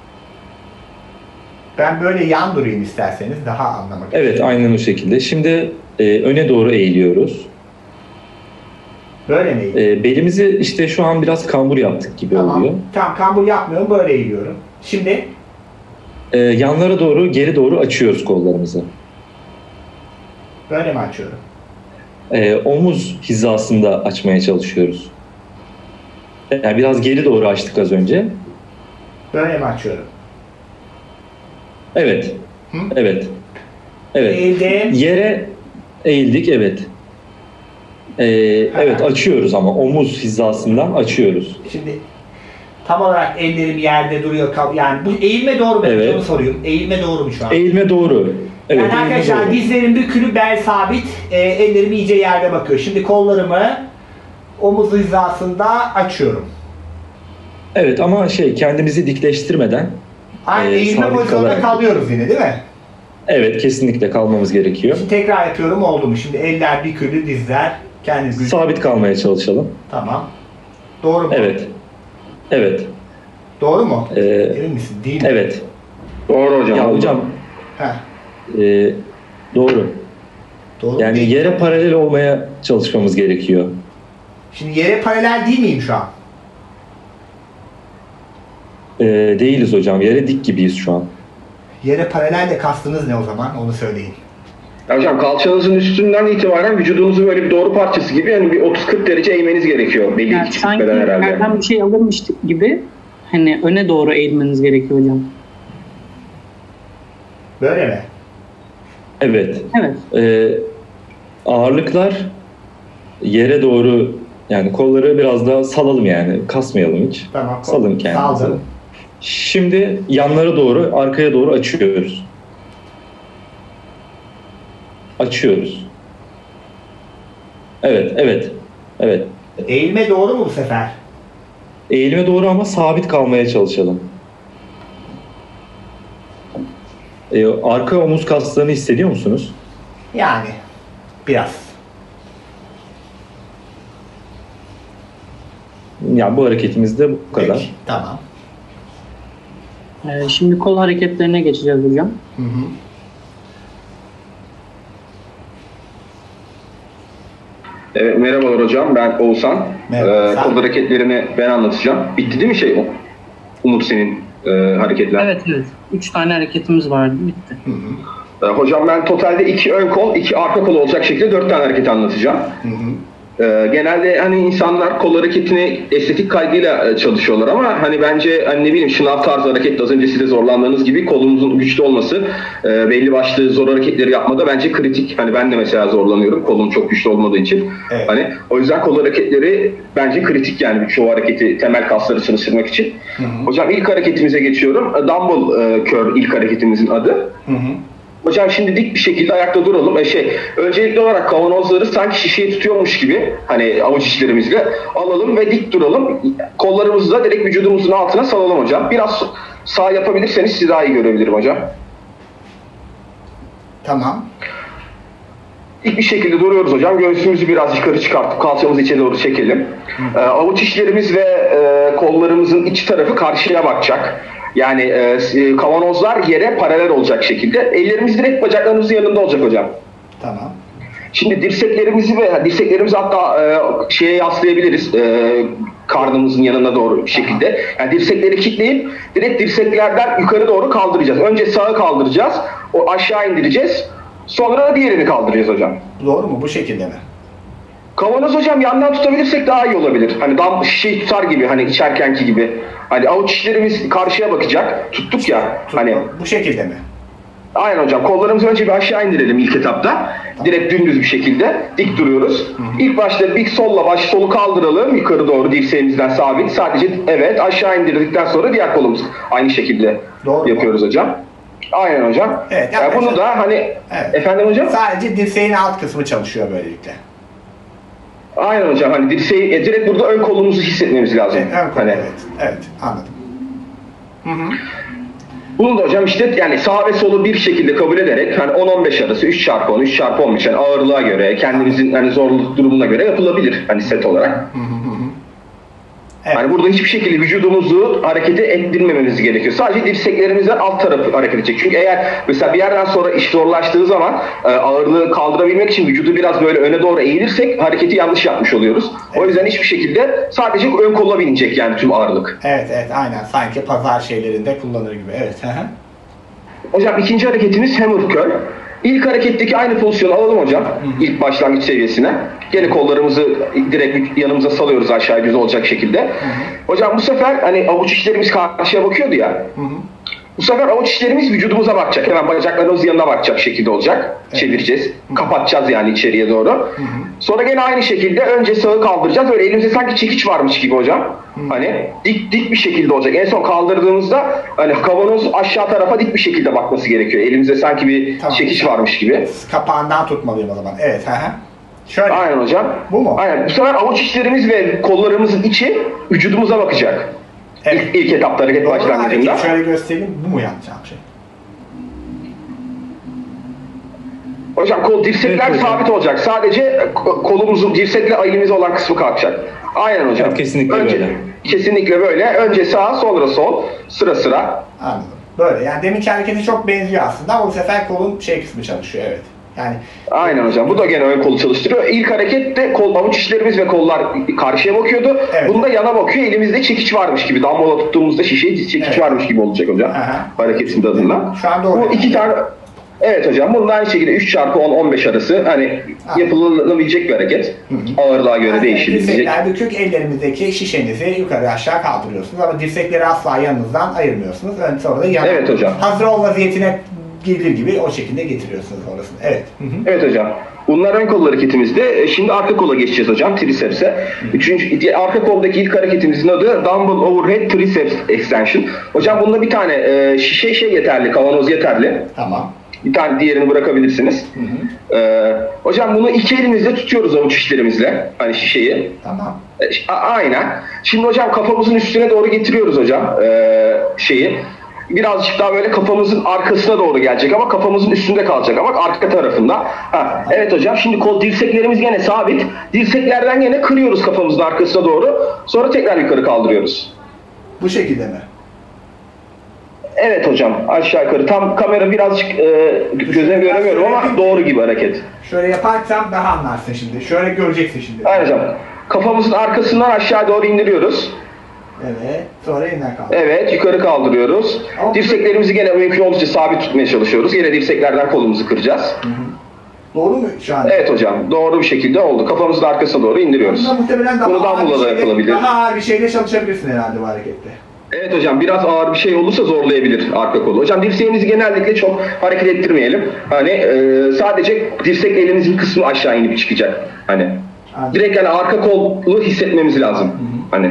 Ben böyle yan durayım isterseniz daha anlamak için. Evet, aynen o şekilde. Şimdi öne doğru eğiliyoruz. Böyle mi? Belimizi işte şu an biraz kambur yaptık gibi Tamam. oluyor. Tamam, kambur yapmıyorum. Böyle eğiliyorum. Şimdi Yanlara doğru, geri doğru açıyoruz kollarımızı. böyle mi açıyorum? Omuz hizasında açmaya çalışıyoruz. Yani biraz geri doğru açtık az önce. Böyle mi açıyorum? Evet. Hı? Evet. Evet. Eğildim. Yere eğildik, evet. Evet, açıyoruz ama omuz hizasından açıyoruz. Şimdi tam olarak ellerim yerde duruyor. Yani bu eğilme doğru mu? Evet. Onu soruyorum. Eğilme doğru mu şu an? Eğilme doğru. Evet, Yani eğilme arkadaşlar doğru. dizlerim bükülü, bel sabit, ellerim iyice yerde bakıyor. Şimdi kollarımı omuz hizasında açıyorum. Evet, ama kendimizi dikleştirmeden Aynı eğilme sabit pozisyonda kalarak. kalıyoruz yine değil mi? Evet, kesinlikle kalmamız gerekiyor. Şimdi tekrar yapıyorum, oldu mu? Şimdi eller bükülü, dizler kendiniz bükülü. Sabit kalmaya çalışalım. Tamam. Doğru mu? Evet. Evet. Doğru mu? Ee, Emin misin? Değil mi? Evet. Doğru hocam. Ya oldu. hocam, Heh, doğru. doğru Yani değil. yere paralel olmaya çalışmamız gerekiyor. Şimdi yere paralel değil miyim şu an? Değiliz hocam. Yere dik gibiyiz şu an. Yere paralel de kastınız ne o zaman? Onu söyleyin. Ya hocam kalçanızın üstünden itibaren vücudunuzu böyle bir doğru parçası gibi yani bir 30-40 derece eğmeniz gerekiyor. Belli Yani hiç sanki gitmeden herhalde. yerden bir şey alırmıştık gibi hani öne doğru eğilmeniz gerekiyor hocam. Böyle mi? Evet. Evet. Ağırlıklar yere doğru, yani kolları biraz daha salalım yani. Kasmayalım hiç. Tamam. Salın kendinizi. Saldım. Şimdi yanlara doğru, arkaya doğru açıyoruz. Açıyoruz. Evet, evet. Evet. Eğilme doğru mu bu sefer? Eğilime doğru ama sabit kalmaya çalışalım. Arka omuz kaslarını hissediyor musunuz? Yani biraz. Yani bu hareketimiz de bu kadar. Peki, tamam. Şimdi kol hareketlerine geçeceğiz hocam. Hı hı. Evet, merhabalar hocam. Ben Oğuzhan. Merhaba. Kol hareketlerini ben anlatacağım. Bitti değil mi şey? Umut senin hareketler. Evet. 3 tane hareketimiz vardı. Bitti. Hı hı. Hocam ben totalde 2 ön kol, 2 arka kol olacak şekilde 4 tane hareket anlatacağım. Hı hı. Genelde hani insanlar kol hareketini estetik kaygıyla çalışıyorlar ama hani bence hani ne bileyim şınav tarzı hareket, az önce size zorlandığınız gibi kolumuzun güçlü olması belli başlı zor hareketleri yapmada bence kritik. Hani ben de mesela zorlanıyorum kolum çok güçlü olmadığı için. Evet. Hani o yüzden kol hareketleri bence kritik yani çoğu hareketi temel kasları çalıştırmak için. Hı hı. Hocam ilk hareketimize geçiyorum. Dumbbell curl ilk hareketimizin adı. Hı hı. Hocam şimdi dik bir şekilde ayakta duralım. Öncelikli olarak kavanozları sanki şişeye tutuyormuş gibi hani avuç içlerimizle alalım ve dik duralım. Kollarımızı da direkt vücudumuzun altına salalım hocam. Biraz sağ yapabilirseniz sizi daha iyi görebilirim hocam. Tamam. İlk bir şekilde duruyoruz hocam. Göğsümüzü biraz yukarı çıkartıp kalçamızı içe doğru çekelim. Avuç içlerimiz ve kollarımızın iç tarafı karşıya bakacak. Yani kavanozlar yere paralel olacak şekilde. Ellerimiz direkt bacaklarımızın yanında olacak hocam. Tamam. Şimdi dirseklerimizi hatta şeye yaslayabiliriz. Karnımızın yanına doğru bir şekilde. Yani dirsekleri kilitleyip direkt dirseklerden yukarı doğru kaldıracağız. Önce sağı kaldıracağız. O aşağı indireceğiz. Sonra da diğerini kaldıracağız hocam. Doğru mu? Bu şekilde mi? Kavanoz hocam yandan tutabilirsek daha iyi olabilir. Hani şişeyi tutar gibi hani içerkenki gibi. Hani avuç içlerimiz karşıya bakacak. Tuttuk ya. Hani Bu şekilde mi? aynen hocam. Kollarımızı önce bir aşağı indirelim ilk etapta. Tamam. Direkt dümdüz bir şekilde dik duruyoruz. Hı hı. İlk başta bir solla solu kaldıralım yukarı doğru dirseğimizden sabit. Sadece evet aşağı indirdikten sonra diğer kolumuz aynı şekilde doğru yapıyoruz hocam. Aynen hocam. Evet, bunu da hani efendim hocam? Sadece dirseğin alt kısmı çalışıyor böylelikle. Aynen hocam. Hani dirseği direkt burada ön kolumuzu hissetmemiz lazım. Evet, ön kol, hani. evet, anladım. Hı hı. Bunu da hocam işte yani sağ ve solu bir şekilde kabul ederek hani 10-15 arası 3x10, 3x15 yani ağırlığa göre, kendimizin hani zorluk durumuna göre yapılabilir hani set olarak. Hı hı. Evet. Hani burada hiçbir şekilde vücudumuzu harekete ettirmememiz gerekiyor. Sadece dirseklerimizden alt tarafı hareket edecek. Çünkü eğer mesela bir yerden sonra iş zorlaştığı zaman ağırlığı kaldırabilmek için vücudu biraz böyle öne doğru eğilirsek hareketi yanlış yapmış oluyoruz. Evet. O yüzden hiçbir şekilde sadece ön kolla binecek yani tüm ağırlık. Evet aynen. Sanki pazar şeylerinde kullanır gibi. Evet. Hocam ikinci hareketimiz hammer curl. İlk hareketteki aynı pozisyonu alalım hocam. İlk başlangıç seviyesine. Gene kollarımızı direkt yanımıza salıyoruz aşağı düz olacak şekilde. Hocam bu sefer hani avuç içlerimiz karşıya bakıyordu ya. Bu sefer avuç içlerimiz vücudumuza bakacak. Hemen bacaklarımızın yanına bakacak şekilde olacak. Evet. Çevireceğiz. Kapatacağız yani içeriye doğru. Sonra gene aynı şekilde önce sağı kaldıracağız. Böyle elimizde sanki çekiç varmış gibi hocam. Hani dik bir şekilde olacak. En son kaldırdığımızda hani kavanoz aşağı tarafa dik bir şekilde bakması gerekiyor. Elimizde sanki bir çekiç varmış gibi. Kapağından tutmalıyım o zaman. Evet. Şöyle. Aynen hocam. Bu mu? Aynen. Bu sefer avuç içlerimiz ve kollarımızın içi vücudumuza bakacak. Evet. İlk etapta hareket başlangıcında. Şöyle göstereyim. Bu mu yapacağım şey? Hocam dirsekler evet, sabit olacak. Sadece kolumuzun dirsekle elimiz olan kısmı kalkacak. Aynen hocam. Evet, kesinlikle böyle. Kesinlikle böyle. Önce sağ, sonra sol. Sıra. Anladım. Böyle. Yani deminki hareketi çok benziyor aslında ama bu sefer kolun kısmı çalışıyor. Evet. Yani aynen hocam. Bu da gene ön kolu çalıştırıyor. İlk harekette avuç içlerimiz ve kollar karşıya bakıyordu. Evet. Bunda yana bakıyor. Elimizde çekiç varmış gibi. Dumbbell'a tuttuğumuzda şişeye çekiç varmış gibi olacak hocam. Hareketin tadında. Şu anda bu iki tane. Evet hocam. Bunun aynı şekilde 3x10-15 arası hani yapılabilecek bir hareket. Ağırlığa göre değişebilecek. Dirsekler bükük, ellerimizdeki şişenizi yukarı aşağı kaldırıyorsunuz ama dirsekleri asla yanınızdan ayırmıyorsunuz. Sonra da yana. Evet hocam. Hazır ol vaziyetine gelir gibi o şekilde getiriyorsunuz orasını. Evet. Evet hocam. Bunlar ön kol hareketimizde. Şimdi arka kola geçeceğiz hocam. Triceps'e. Arka koldaki ilk hareketimizin adı Dumbbell Overhead Triceps Extension. Hocam bunda bir tane şişe yeterli. Kavanoz yeterli. Tamam. Bir tane diğerini bırakabilirsiniz. Hocam bunu iki elimizle tutuyoruz avuç içlerimizle. Hani şişeyi. Tamam. Aynen. Şimdi hocam kafamızın üstüne doğru getiriyoruz hocam şeyi. birazcık daha böyle kafamızın arkasına doğru gelecek ama kafamızın üstünde kalacak ama arka tarafında. Evet hocam, şimdi kol dirseklerimiz gene sabit. Dirseklerden gene kırıyoruz kafamızın arkasına doğru. Sonra tekrar yukarı kaldırıyoruz. Bu şekilde mi? Evet hocam, aşağı yukarı. Tam kamera birazcık göze göremiyorum ama doğru gibi hareket. Şöyle yaparsam daha anlarsın şimdi. Şöyle göreceksin şimdi. Aynen hocam. Kafamızın arkasından aşağı doğru indiriyoruz. Evet. Sonra yeniden kaldır. Evet, yukarı kaldırıyoruz. Ama Dirseklerimizi gene mümkün olduğunca sabit tutmaya çalışıyoruz. Yine dirseklerden kolumuzu kıracağız. Hı. Doğru mu şu an? Evet hocam, doğru bir şekilde oldu. Kafamızın arkasına doğru indiriyoruz. Bunda muhtemelen Bunu dumbbell'la da yapılabilir. Daha ağır bir şeyle çalışabilirsin herhalde bu harekette. Evet hocam, biraz ağır bir şey olursa zorlayabilir arka kolu. Hocam dirseğimizi genellikle çok hareket ettirmeyelim. Hani sadece dirsek elimizin kısmı aşağı inip çıkacak. Hani direkt yani arka kolu hissetmemiz lazım. Hani.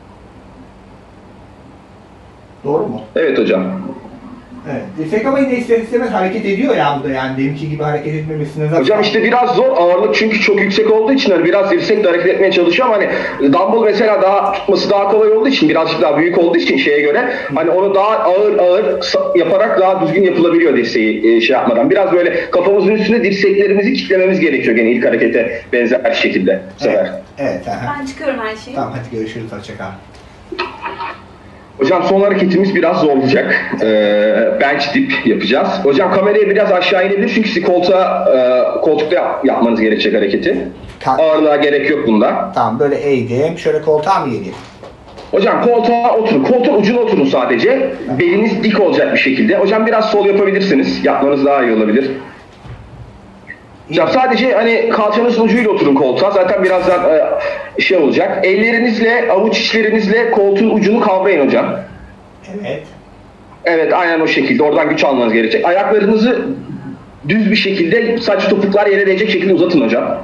Doğru mu? Evet hocam. Evet. Dirsek ama yine ister istemez hareket ediyor ya bu da, yani deminki gibi hareket etmemesine zaten. Hocam işte biraz zor, ağırlık çünkü çok yüksek olduğu için hani biraz dirsek de hareket etmeye çalışıyor ama hani dumbbell mesela daha tutması daha kolay olduğu için, birazcık daha büyük olduğu için şeye göre hani onu daha ağır yaparak daha düzgün yapılabiliyor dirseği şey yapmadan. Biraz böyle kafamızın üstünde dirseklerimizi kitlememiz gerekiyor gene ilk harekete benzer şekilde bu sefer. Evet. Ben çıkıyorum her şeyi. Tamam, hadi görüşürüz, hoşçakal. Hocam son hareketimiz biraz zor olacak. Bench dip yapacağız. Hocam kamerayı biraz aşağı inebilir çünkü siz koltukta yapmanız gerekecek hareketi. Ağırlığa gerek yok bunda. Tamam, böyle eğdim. Şöyle koltuğa mı geleyim? Hocam koltuğa oturun. Koltuğun ucuna oturun sadece. Beliniz dik olacak bir şekilde. Hocam biraz sol yapabilirsiniz. Yapmanız daha iyi olabilir. Hocam sadece hani kalçanızın ucuyla oturun koltuğa. Zaten birazdan şey olacak. Ellerinizle, avuç içlerinizle koltuğun ucunu kavrayın hocam. Evet. Evet, aynen o şekilde. Oradan güç almanız gerekecek. Ayaklarınızı düz bir şekilde, sadece topuklar yere değecek şekilde uzatın hocam.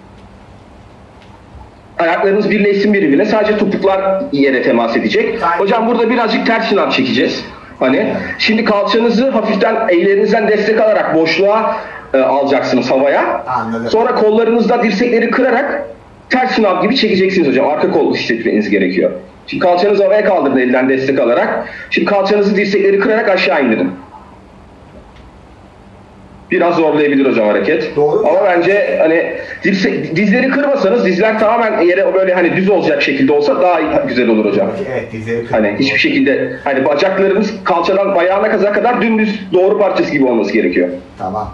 Ayaklarınız birleşsin birbirine. Sadece topuklar yere temas edecek. Hocam burada birazcık ters şınav çekeceğiz. Hani şimdi kalçanızı hafiften ellerinizden destek alarak boşluğa alacaksınız havaya. Anladım. Sonra kollarınızda dirsekleri kırarak ters şınav gibi çekeceksiniz hocam. Arka kol hissetmeniz gerekiyor. Şimdi kalçanızı havaya kaldırın elden destek alarak. Şimdi kalçanızı dirsekleri kırarak aşağı indirin. Biraz zorlayabilir hocam hareket. Doğru. Ama bence hani dizleri kırmasanız, dizler tamamen yere böyle hani düz olacak şekilde olsa daha güzel olur hocam. Evet, dizleri kırmalı. Hani hiçbir şekilde hani bacaklarınız kalçadan ayağına kadar dümdüz doğru parçası gibi olması gerekiyor. Tamam.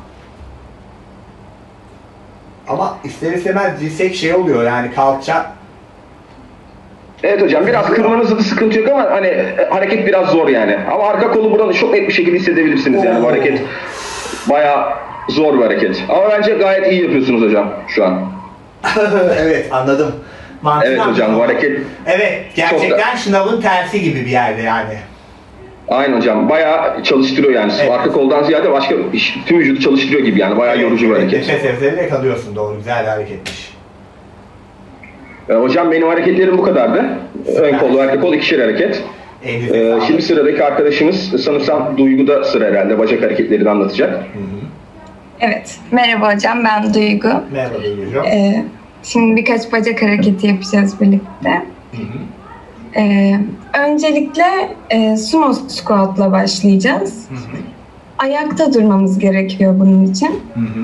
Ama ister istemez dirsek şey oluyor yani, kalça. Evet hocam, biraz kırmanızda da sıkıntı yok ama hani hareket biraz zor yani. Ama arka kolu buranı çok net bir şekilde hissedebilirsiniz yani bu hareket. Bayağı zor bir hareket. Ama bence gayet iyi yapıyorsunuz hocam şu an. Evet, anladım. Mantığını Evet hocam, anladım. bu hareket Evet, gerçekten şınavın tersi gibi bir yerde yani. aynen hocam, bayağı çalıştırıyor yani. Evet. Arka koldan ziyade başka tüm vücudu çalıştırıyor gibi yani. Bayağı yorucu bir hareket. Nefes nefesine kalıyorsun, doğru, güzel bir hareketmiş. Hocam benim hareketlerim bu kadardı. Ön kol, arka kol, ikişer hareket. Şimdi sıradaki arkadaşımız sanırsam Duygu'da sıra herhalde. Bacak hareketlerini anlatacak. Evet, merhaba hocam, ben Duygu. Merhaba Duygu'cum. Şimdi birkaç bacak hareketi yapacağız birlikte. Öncelikle sumo squat'la başlayacağız. Ayakta durmamız gerekiyor bunun için.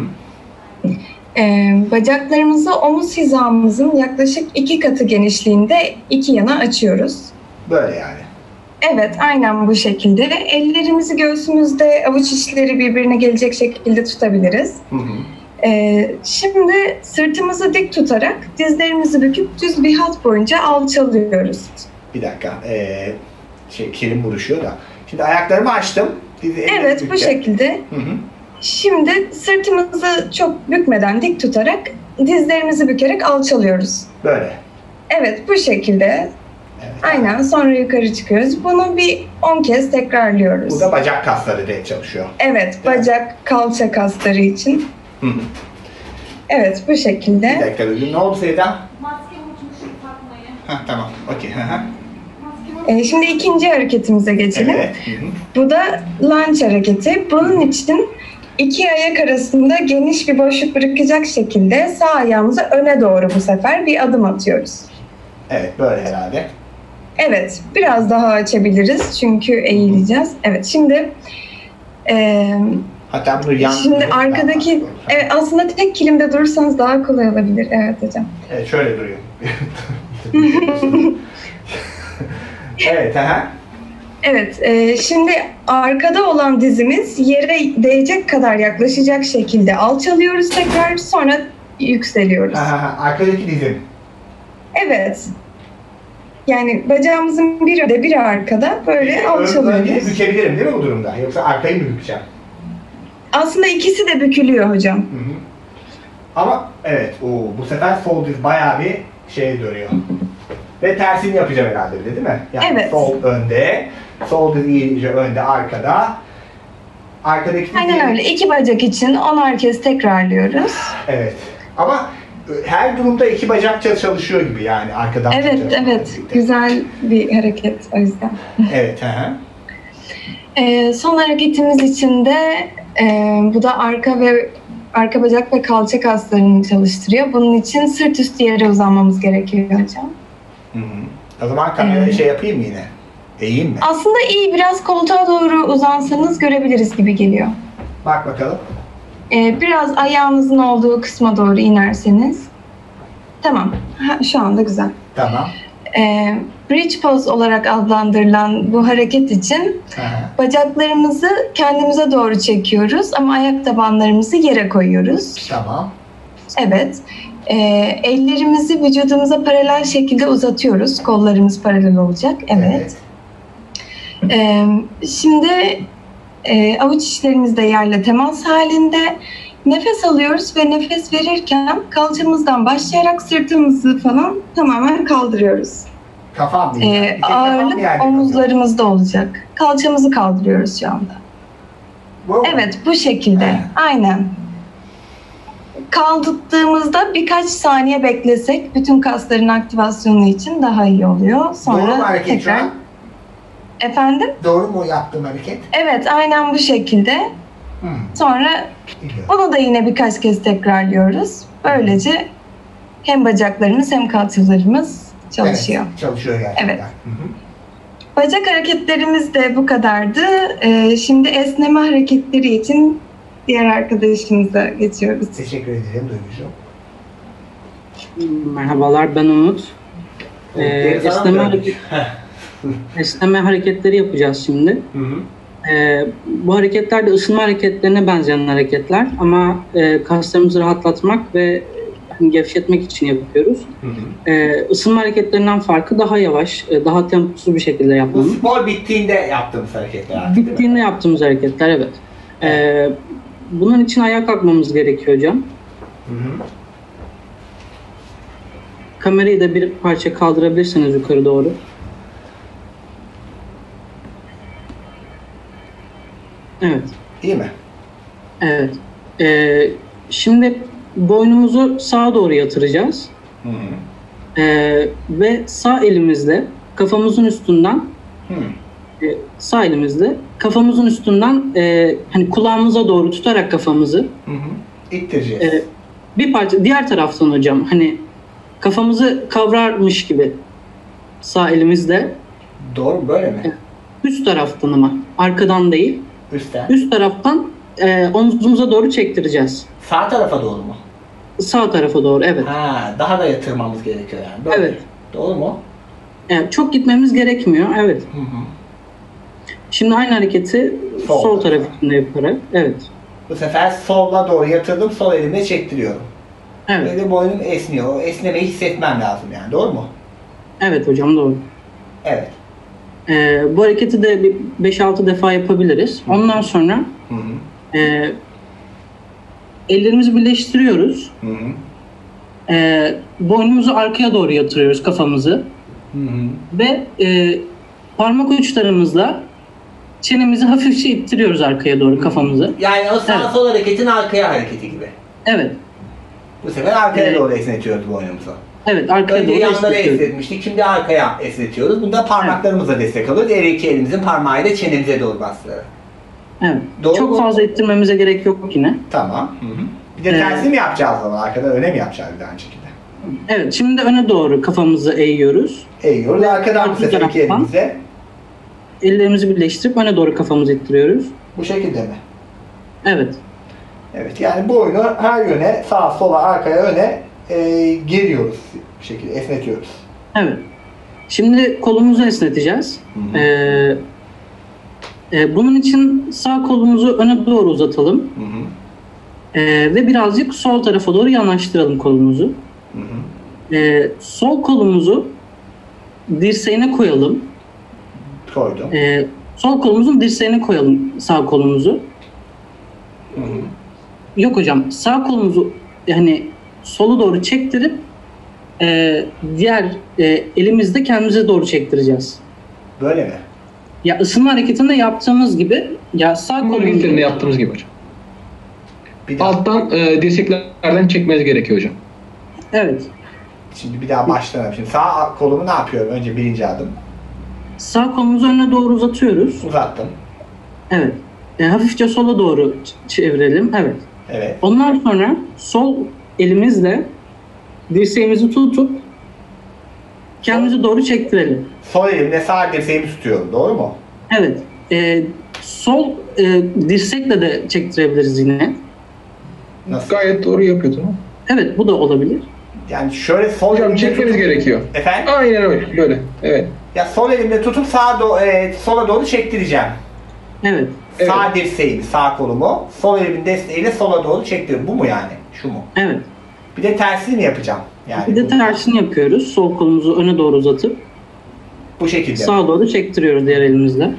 Bacaklarımızı omuz hizamızın yaklaşık 2 katı genişliğinde iki yana açıyoruz. Böyle yani. Evet, aynen bu şekilde. Ellerimizi göğsümüzde, avuç içleri birbirine gelecek şekilde tutabiliriz. Şimdi sırtımızı dik tutarak dizlerimizi büküp düz bir hat boyunca alçalıyoruz. Bir dakika. Kelim vuruşuyor da. Şimdi ayaklarımı açtım. Evet, bu şekilde. Şimdi sırtımızı çok bükmeden dik tutarak dizlerimizi bükerek alçalıyoruz. Böyle. Evet, bu şekilde. Evet. Aynen, sonra yukarı çıkıyoruz. Bunu bir 10 kez tekrarlıyoruz. Bu da bacak kasları diye çalışıyor. Evet, bacak, kalça kasları için. Evet, bu şekilde. Bir dakika dedim. Ne oldu Seyda? Maske unutmuşum takmayı. Tamam. Okey. Şimdi ikinci hareketimize geçelim. Evet. Bu da lunge hareketi. Bunun için iki ayak arasında geniş bir boşluk bırakacak şekilde sağ ayağımızı öne doğru bu sefer bir adım atıyoruz. Evet, böyle herhalde. Evet, biraz daha açabiliriz çünkü eğileceğiz. Evet, şimdi Hatta bunu yan... şimdi arkadaki, evet, aslında tek kilimde durursanız daha kolay olabilir. Evet hocam. Evet, şöyle duruyor. Evet, aha. Evet, şimdi arkada olan dizimiz yere değecek kadar yaklaşacak şekilde alçalıyoruz tekrar, sonra yükseliyoruz. Arkadaki dizim. Evet. Yani bacağımızın biri önde, biri arkada böyle alçalıyoruz. Önce bükebilirim değil mi bu durumda? Yoksa arkayı mı bükeceğim? Aslında ikisi de bükülüyor hocam. Hı hı. Ama evet, bu sefer sol diz bayağı bir şeye dönüyor. Ve tersini yapacağım herhalde bir de, değil mi? Yani evet. Sol önde, sol diz iyice önde, arkada. Arkadaki diz... Aynen öyle. 2 bacak için 10'ar kez tekrarlıyoruz. Evet. Ama her durumda 2 bacak çalışıyor gibi yani arkadan. Evet, evet. Güzel bir hareket o yüzden. Evet, hı. Son hareketimiz için de bu da arka bacak ve kalça kaslarını çalıştırıyor. Bunun için sırt üstü yere uzanmamız gerekiyor hocam. Hı hı. O zaman kamerayı şey yapayım mı yine? Eğeyim mi? Aslında iyi, biraz koltuğa doğru uzansanız görebiliriz gibi geliyor. Bak bakalım. Biraz ayağınızın olduğu kısma doğru inerseniz. Tamam. Şu anda güzel. Tamam. Bridge pose olarak adlandırılan bu hareket için bacaklarımızı kendimize doğru çekiyoruz ama ayak tabanlarımızı yere koyuyoruz. Tamam. Evet. Ellerimizi vücudumuza paralel şekilde uzatıyoruz. Kollarımız paralel olacak. Evet. Şimdi avuç içlerimiz de yerle temas halinde. Nefes alıyoruz ve nefes verirken kalçamızdan başlayarak sırtımızı falan tamamen kaldırıyoruz. Kafam değil. Ağırlık omuzlarımızda olacak. Kalçamızı kaldırıyoruz şu anda. Evet, bu şekilde. Aynen. Kaldırdığımızda birkaç saniye beklesek bütün kasların aktivasyonu için daha iyi oluyor. Sonra doğru mu hareket tekrar... şu an? Efendim? Doğru mu yaptığım hareket? Evet, aynen bu şekilde. Sonra bunu da yine birkaç kez tekrarlıyoruz. Böylece hem bacaklarımız hem kalçalarımız çalışıyor. Evet, çalışıyor gerçekten. Evet. Bacak hareketlerimiz de bu kadardı. Şimdi esneme hareketleri için diğer arkadaşımıza geçiyoruz. Teşekkür ederim Duygucuğum. Merhabalar, ben Umut. Esneme hareketleri yapacağız şimdi. Bu hareketler de ısınma hareketlerine benzeyen hareketler ama kaslarımızı rahatlatmak ve gevşetmek için yapıyoruz. Isınma hareketlerinden farkı daha yavaş, daha temposuz bir şekilde yapmamız. Bu spor bittiğinde yaptığımız hareketler. Bittiğinde yaptığımız hareketler, evet. Bunun için ayağa kalkmamız gerekiyor hocam. Kamerayı da bir parça kaldırabilirsiniz yukarı doğru. Evet. İyi mi? Evet. Şimdi boynumuzu sağa doğru yatıracağız. Ve sağ elimizle kafamızın üstünden sağ elimizle kafamızın üstünden hani kulağımıza doğru tutarak kafamızı ittireceğiz. Bir parça diğer taraftan hocam, hani kafamızı kavrarmış gibi sağ elimizle. Doğru, böyle mi? Üst taraftan ama arkadan değil. Üstten. Üst taraftan omzumuza doğru çektireceğiz. Sağ tarafa doğru mu? Sağ tarafa doğru, evet. Daha da yatırmamız gerekiyor yani. Böyle. Evet. Doğru mu? Evet, çok gitmemiz gerekmiyor, evet. Şimdi aynı hareketi sol tarafında yaparak, evet. Bu sefer sola doğru yatırdım, sol elimle çektiriyorum. Evet. Böyle boynum esniyor. O esnemeyi hissetmem lazım yani. Doğru mu? Evet hocam, doğru. Evet. Bu hareketi de bir 5-6 defa yapabiliriz. Ondan sonra ellerimizi birleştiriyoruz. Boynumuzu arkaya doğru yatırıyoruz, kafamızı. Ve parmak uçlarımızla çenemizi hafifçe ittiriyoruz arkaya doğru, kafamızı. Yani o sağ sol hareketin arkaya hareketi gibi. Evet. Bu sefer arkaya doğru esnetiyoruz boynumuzu. Evet, arkaya önce doğru yanları esnetiyoruz. esnetmiştik, şimdi arkaya esnetiyoruz. Bunda parmaklarımızla destek alıyoruz. Diğer iki elimizin parmağıyla çenemize doğru bastırarak. Evet. Doğru çok mu? fazla ittirmemize gerek yok yine. Tamam. Bir de tersi mi yapacağız o zaman? Arkada öne mi yapacağız bir de aynı şekilde? Evet, şimdi öne doğru kafamızı eğiyoruz. Eğiyoruz. Arkadan bu Arka sefer iki taraftan. elimizle. Ellerimizi birleştirip öne doğru kafamızı ittiriyoruz. Bu şekilde mi? Evet. Evet, yani bu oyunu her yöne, sağa, sola, arkaya, öne geriyoruz. Bu şekilde esnetiyoruz. Evet. Şimdi kolumuzu esneteceğiz. Bunun için sağ kolumuzu öne doğru uzatalım. Ve birazcık sol tarafa doğru yanaştıralım kolumuzu. Sol kolumuzu dirseğine koyalım. Koydum. Sol kolumuzun dirseğine koyalım sağ kolumuzu. Yok hocam, sağ kolumuzu yani solu doğru çektirip diğer elimizde kendimize doğru çektireceğiz. Böyle mi? Ya ısınma hareketinde yaptığımız gibi ya sağ Bu kolumuzu hareketlerinde yaptığımız gibi hocam. Bir daha. Alttan dirseklerden çekmeniz gerekiyor hocam. Evet. Şimdi bir daha başlayalım. Şimdi sağ kolumu ne yapıyorum? Önce birinci adım. Sağ kolumuzu önüne doğru uzatıyoruz. Uzattım. Evet. Hafifçe sola doğru çevirelim. Evet. Evet. Ondan sonra sol elimizle dirseğimizi tutup kendimizi doğru çektirelim. Sol elimle sağ dirseğimi tutuyorum. Doğru mu? Evet. Sol dirsekle de çektirebiliriz yine. Nasıl? Gayet doğru yapıyordun. Evet, bu da olabilir. Yani şöyle sol Hocam elimle çekmeniz tutup... gerekiyor. Efendim? Aynen öyle. Böyle. Evet. Ya sol elimle tutup sola doğru çektireceğim. Evet. Sağ dirseğimi, sağ kolumu, sol elimin desteğiyle sola doğru çektiriyorum. Bu mu yani? Şu mu? Evet. Bir de tersini mi yapacağım? Yani Bir de tersini yapıyoruz. Sol kolumuzu öne doğru uzatıp bu şekilde. sağa doğru çektiriyoruz diğer elimizle.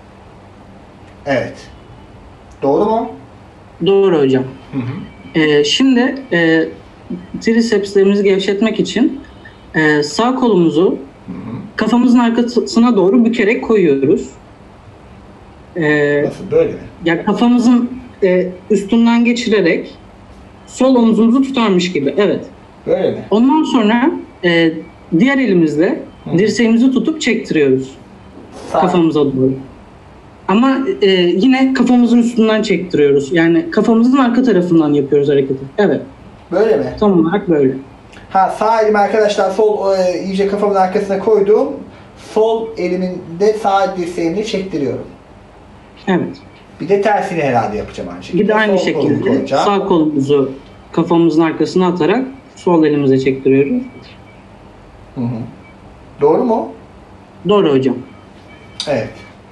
Evet. Doğru mu? Doğru hocam. Şimdi tricepslerimizi gevşetmek için sağ kolumuzu kafamızın arkasına doğru bükerek koyuyoruz. Nasıl? Böyle mi? Yani kafamızın üstünden geçirerek sol omzumuzu tutarmış gibi. Evet. Böyle mi? Ondan sonra diğer elimizle dirseğimizi tutup çektiriyoruz. Kafamıza doğru. Ama yine kafamızın üstünden çektiriyoruz. Yani kafamızın arka tarafından yapıyoruz hareketi. Evet. Böyle mi? Tam olarak böyle. Sağ elimi arkadaşlar iyice kafamın arkasına koydum. Sol elimin de sağ dirseğimle çektiriyorum. Evet. Bir de tersini herhalde yapacağım aynı şekilde. Bir de aynı Sol kolumu şekilde koyacağım. sağ kolumuzu kafamızın arkasına atarak sol elimize çektiriyoruz. Doğru mu? Doğru hocam. Evet.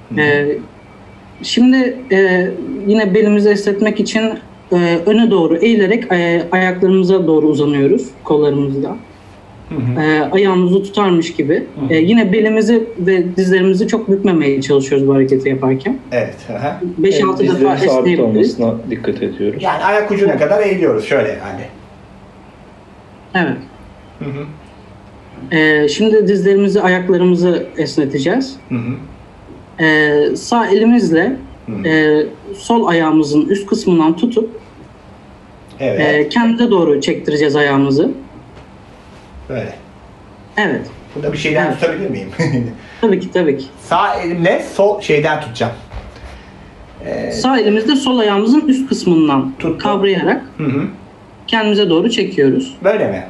Şimdi yine belimizi esnetmek için öne doğru eğilerek ayaklarımıza doğru uzanıyoruz kollarımızla. Ayağımızı tutarmış gibi. Yine belimizi ve dizlerimizi çok bükmemeye çalışıyoruz bu hareketi yaparken. Evet. 5-6 defa Dizlerin sabit esneyebiliriz. olmasına dikkat ediyoruz. Yani ayak ucuna kadar eğiliyoruz şöyle yani. Evet. Şimdi dizlerimizi, ayaklarımızı esneteceğiz. Sağ elimizle sol ayağımızın üst kısmından tutup kendimize doğru çektireceğiz ayağımızı. Böyle. Evet. Burada bir şeyden tutabilir miyim? Tabii ki. Sağ elimle sol şeyden tutacağım. Sağ elimizle sol ayağımızın üst kısmından kavrayarak kendimize doğru çekiyoruz. Böyle mi?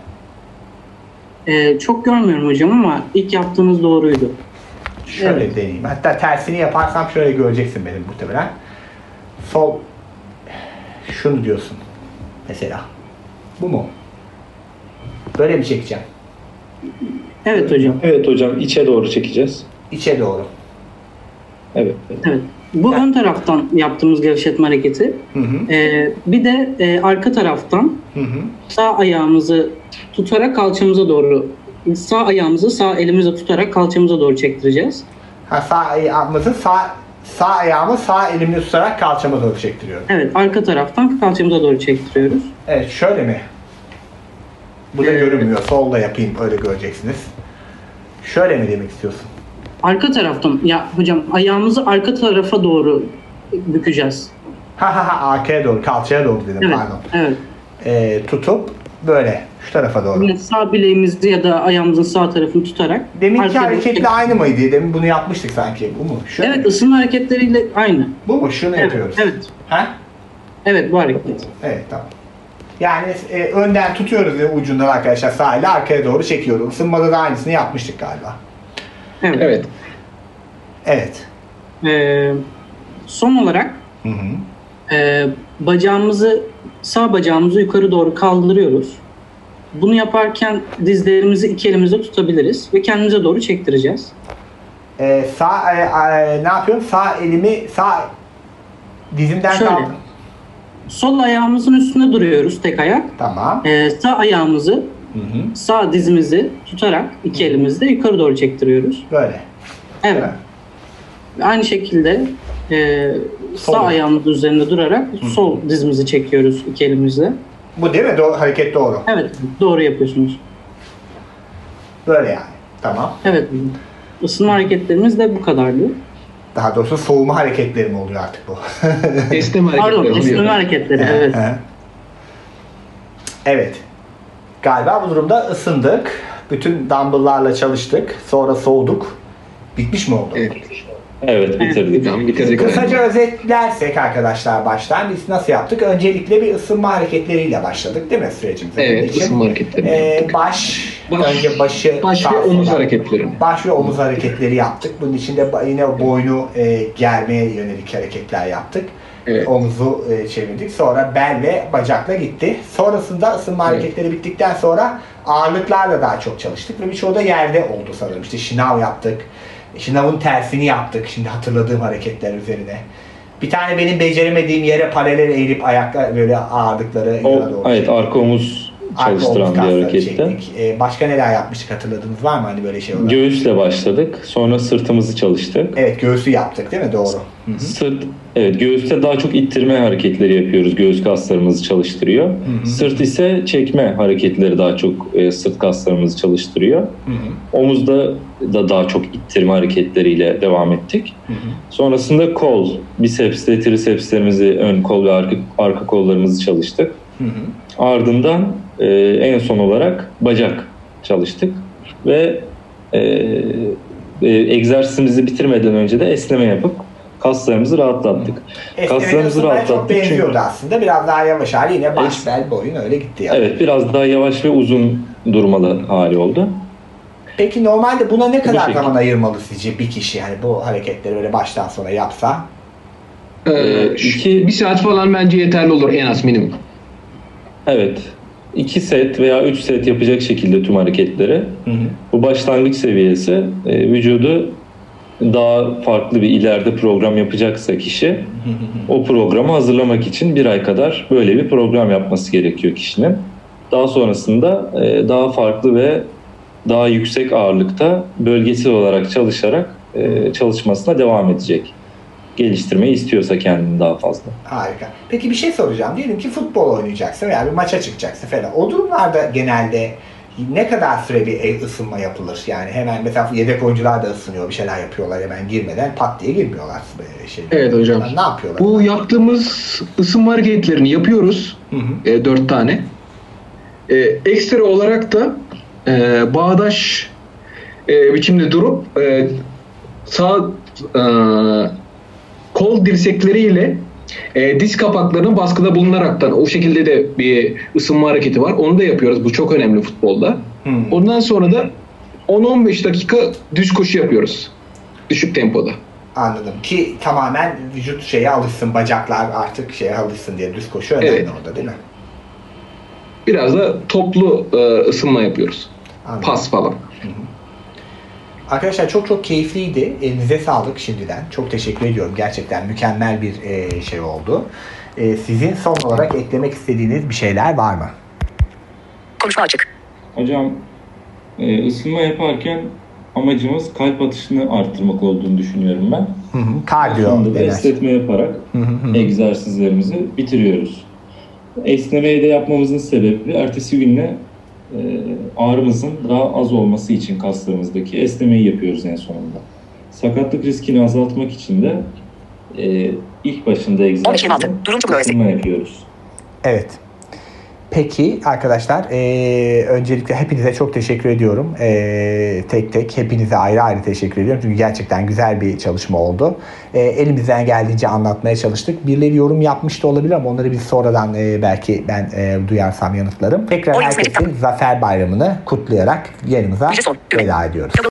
Çok görmüyorum hocam ama ilk yaptığınız doğruydu. Şöyle deneyeyim. Hatta tersini yaparsam şöyle göreceksin benim muhtemelen. Sol şunu diyorsun. Mesela. Bu mu? Böyle mi çekeceğim? Evet hocam. Evet hocam, içe doğru çekeceğiz. İçe doğru. Evet. Bu ön taraftan yaptığımız gevşetme hareketi. Bir de arka taraftan sağ ayağımızı tutarak kalçamıza doğru, sağ ayağımızı sağ elimizle tutarak kalçamıza doğru çektireceğiz. Sağ ayağımızı sağ ayağımı sağ elimle tutarak kalçama doğru çektiriyorum. Evet, arka taraftan kalçamıza doğru çektiriyoruz. Evet, şöyle mi? Bu da görünmüyor. Solda yapayım, öyle göreceksiniz. Şöyle mi demek istiyorsun? Arka taraftan, ya hocam ayağımızı arka tarafa doğru bükeceğiz. Arkaya doğru, kalçaya doğru dedim, Evet, pardon. evet. Tutup böyle şu tarafa doğru. Yani sağ bileğimizi ya da ayağımızın sağ tarafını tutarak. Deminki hareketle aynı mıydı? Demin bunu yapmıştık sanki. Bu mu? Şöyle evet, mi? ısınma hareketleriyle aynı. Bu mu? Şunu yapıyoruz. Evet. Ha? Evet, bu hareket. Evet, tamam. Yani önden tutuyoruz ucundan arkadaşlar, sağ ile arkaya doğru çekiyoruz. Isınmada da aynısını yapmıştık galiba. Evet. Evet. Son olarak sağ bacağımızı yukarı doğru kaldırıyoruz. Bunu yaparken dizlerimizi iki elimizde tutabiliriz ve kendimize doğru çektireceğiz. Ne yapıyorum? Sağ elimi sağ dizimden kaldım. Sol ayağımızın üstünde duruyoruz, tek ayak. Tamam. Sağ ayağımızı, sağ dizimizi tutarak iki elimizde yukarı doğru çektiriyoruz. Böyle. Evet. Aynı şekilde sağ ayağımızın üzerinde durarak sol dizimizi çekiyoruz iki elimizle. Bu değil mi? Hareket doğru. Evet, doğru yapıyorsunuz. Böyle yani. Tamam. Evet. Isınma hareketlerimiz de bu kadardı. Daha doğrusu soğuma hareketleri mi oluyor artık bu? Esneme hareketleri oluyor. Pardon, esneme hareketleri, evet. Evet. Galiba bu durumda ısındık. Bütün dumbbell'larla çalıştık. Sonra soğuduk. Bitmiş mi oldu? Evet, bitirdik. Tamam, bitirdik. Kısaca özetlersek arkadaşlar baştan biz nasıl yaptık? Öncelikle bir ısınma hareketleriyle başladık değil mi sürecimize? Evet, ısınma hareketleri. Önce baş ve omuz hareketleri. Baş ve omuz hareketleri yaptık. Bunun içinde yine boynu germeye yönelik hareketler yaptık. Evet. Omuzu çevirdik. Sonra bel ve bacakla gitti. Sonrasında ısınma hareketleri bittikten sonra ağırlıklarla daha çok çalıştık ve birçoğu da yerde oldu sanırım. İşte şınav yaptık. Şınavın tersini yaptık. Şimdi hatırladığım hareketler üzerine. Bir tane benim beceremediğim yere paralel eğilip ayaklar böyle ağırlıkları doğru. Evet, arka omuz çalıştıran bir hareketti. Başka neler yapmıştık, hatırladığınız var mı hani böyle şey olarak? Göğüsle başladık. Sonra sırtımızı çalıştık. Evet, göğsü yaptık değil mi? Doğru. Evet, göğüste daha çok ittirme hareketleri yapıyoruz. Göğüs kaslarımızı çalıştırıyor. Sırt ise çekme hareketleri daha çok sırt kaslarımızı çalıştırıyor. Omuzda da daha çok ittirme hareketleriyle devam ettik. Sonrasında kol, bisepsle trisepslerimizi, ön kol ve arka kollarımızı çalıştık. Ardından en son olarak bacak çalıştık ve egzersizimizi bitirmeden önce de esneme yapıp kaslarımızı rahatlattık. Kaslarımızı rahatlattık. Çok benziyordu aslında. Biraz daha yavaş hali, yine baş, bel, boyun öyle gitti yani. Evet, biraz daha yavaş ve uzun durmalı hali oldu. Peki normalde buna ne kadar zaman ayırmalı sizce bir kişi, yani bu hareketleri böyle baştan sona yapsa? Bir saat falan bence yeterli olur en az, minimum. Evet. 2 set veya 3 set yapacak şekilde tüm hareketleri. Bu başlangıç seviyesi. Vücudu daha farklı bir ileride program yapacaksa kişi o programı hazırlamak için 1 ay kadar böyle bir program yapması gerekiyor kişinin. Daha sonrasında daha farklı ve daha yüksek ağırlıkta bölgesel olarak çalışarak çalışmasına devam edecek. Geliştirmeyi istiyorsa kendini daha fazla. Harika. Peki bir şey soracağım. Diyelim ki futbol oynayacaksın veya bir maça çıkacaksın falan. O durumlarda genelde ne kadar süre bir ısınma yapılır? Yani hemen mesela yedek oyuncular da ısınıyor, bir şeyler yapıyorlar hemen girmeden, pat diye girmiyorlar. Evet hocam. Ne yapıyorlar? Bu yaptığımız ısınma hareketlerini yapıyoruz. 4 tane. Ekstra olarak da bağdaş biçimde durup sağ kol dirsekleriyle diz kapaklarının baskıda bulunaraktan o şekilde de bir ısınma hareketi var. Onu da yapıyoruz. Bu çok önemli futbolda. Ondan sonra da 10-15 dakika düz koşu yapıyoruz. Düşük tempoda. Anladım. Ki tamamen vücut şeye alışsın, bacaklar artık şeye alışsın diye düz koşu önemli orada değil mi? Biraz da toplu ısınma yapıyoruz. Anladım. Pas falan. Arkadaşlar çok keyifliydi. Elinize sağlık şimdiden. Çok teşekkür ediyorum. Gerçekten mükemmel bir şey oldu. Sizin son olarak eklemek istediğiniz bir şeyler var mı? Konuşma açık. Hocam ısınma yaparken amacımız kalp atışını arttırmak olduğunu düşünüyorum ben. Kardiyo. Esnetme yaparak egzersizlerimizi bitiriyoruz. Esnemeyi de yapmamızın sebebi ertesi günle ağrımızın daha az olması için kaslarımızdaki esnemeyi yapıyoruz en sonunda. Sakatlık riskini azaltmak için de ilk başında egzersizle ısınma yapıyoruz. Evet. Peki arkadaşlar, öncelikle hepinize çok teşekkür ediyorum. Tek tek hepinize ayrı ayrı teşekkür ediyorum. Çünkü gerçekten güzel bir çalışma oldu. Elimizden geldiğince anlatmaya çalıştık. Birileri yorum yapmış da olabilir ama onları biz sonradan belki ben duyarsam yanıtlarım. Tekrar herkesin Zafer Bayramı'nı kutlayarak yayınımıza veda ediyoruz.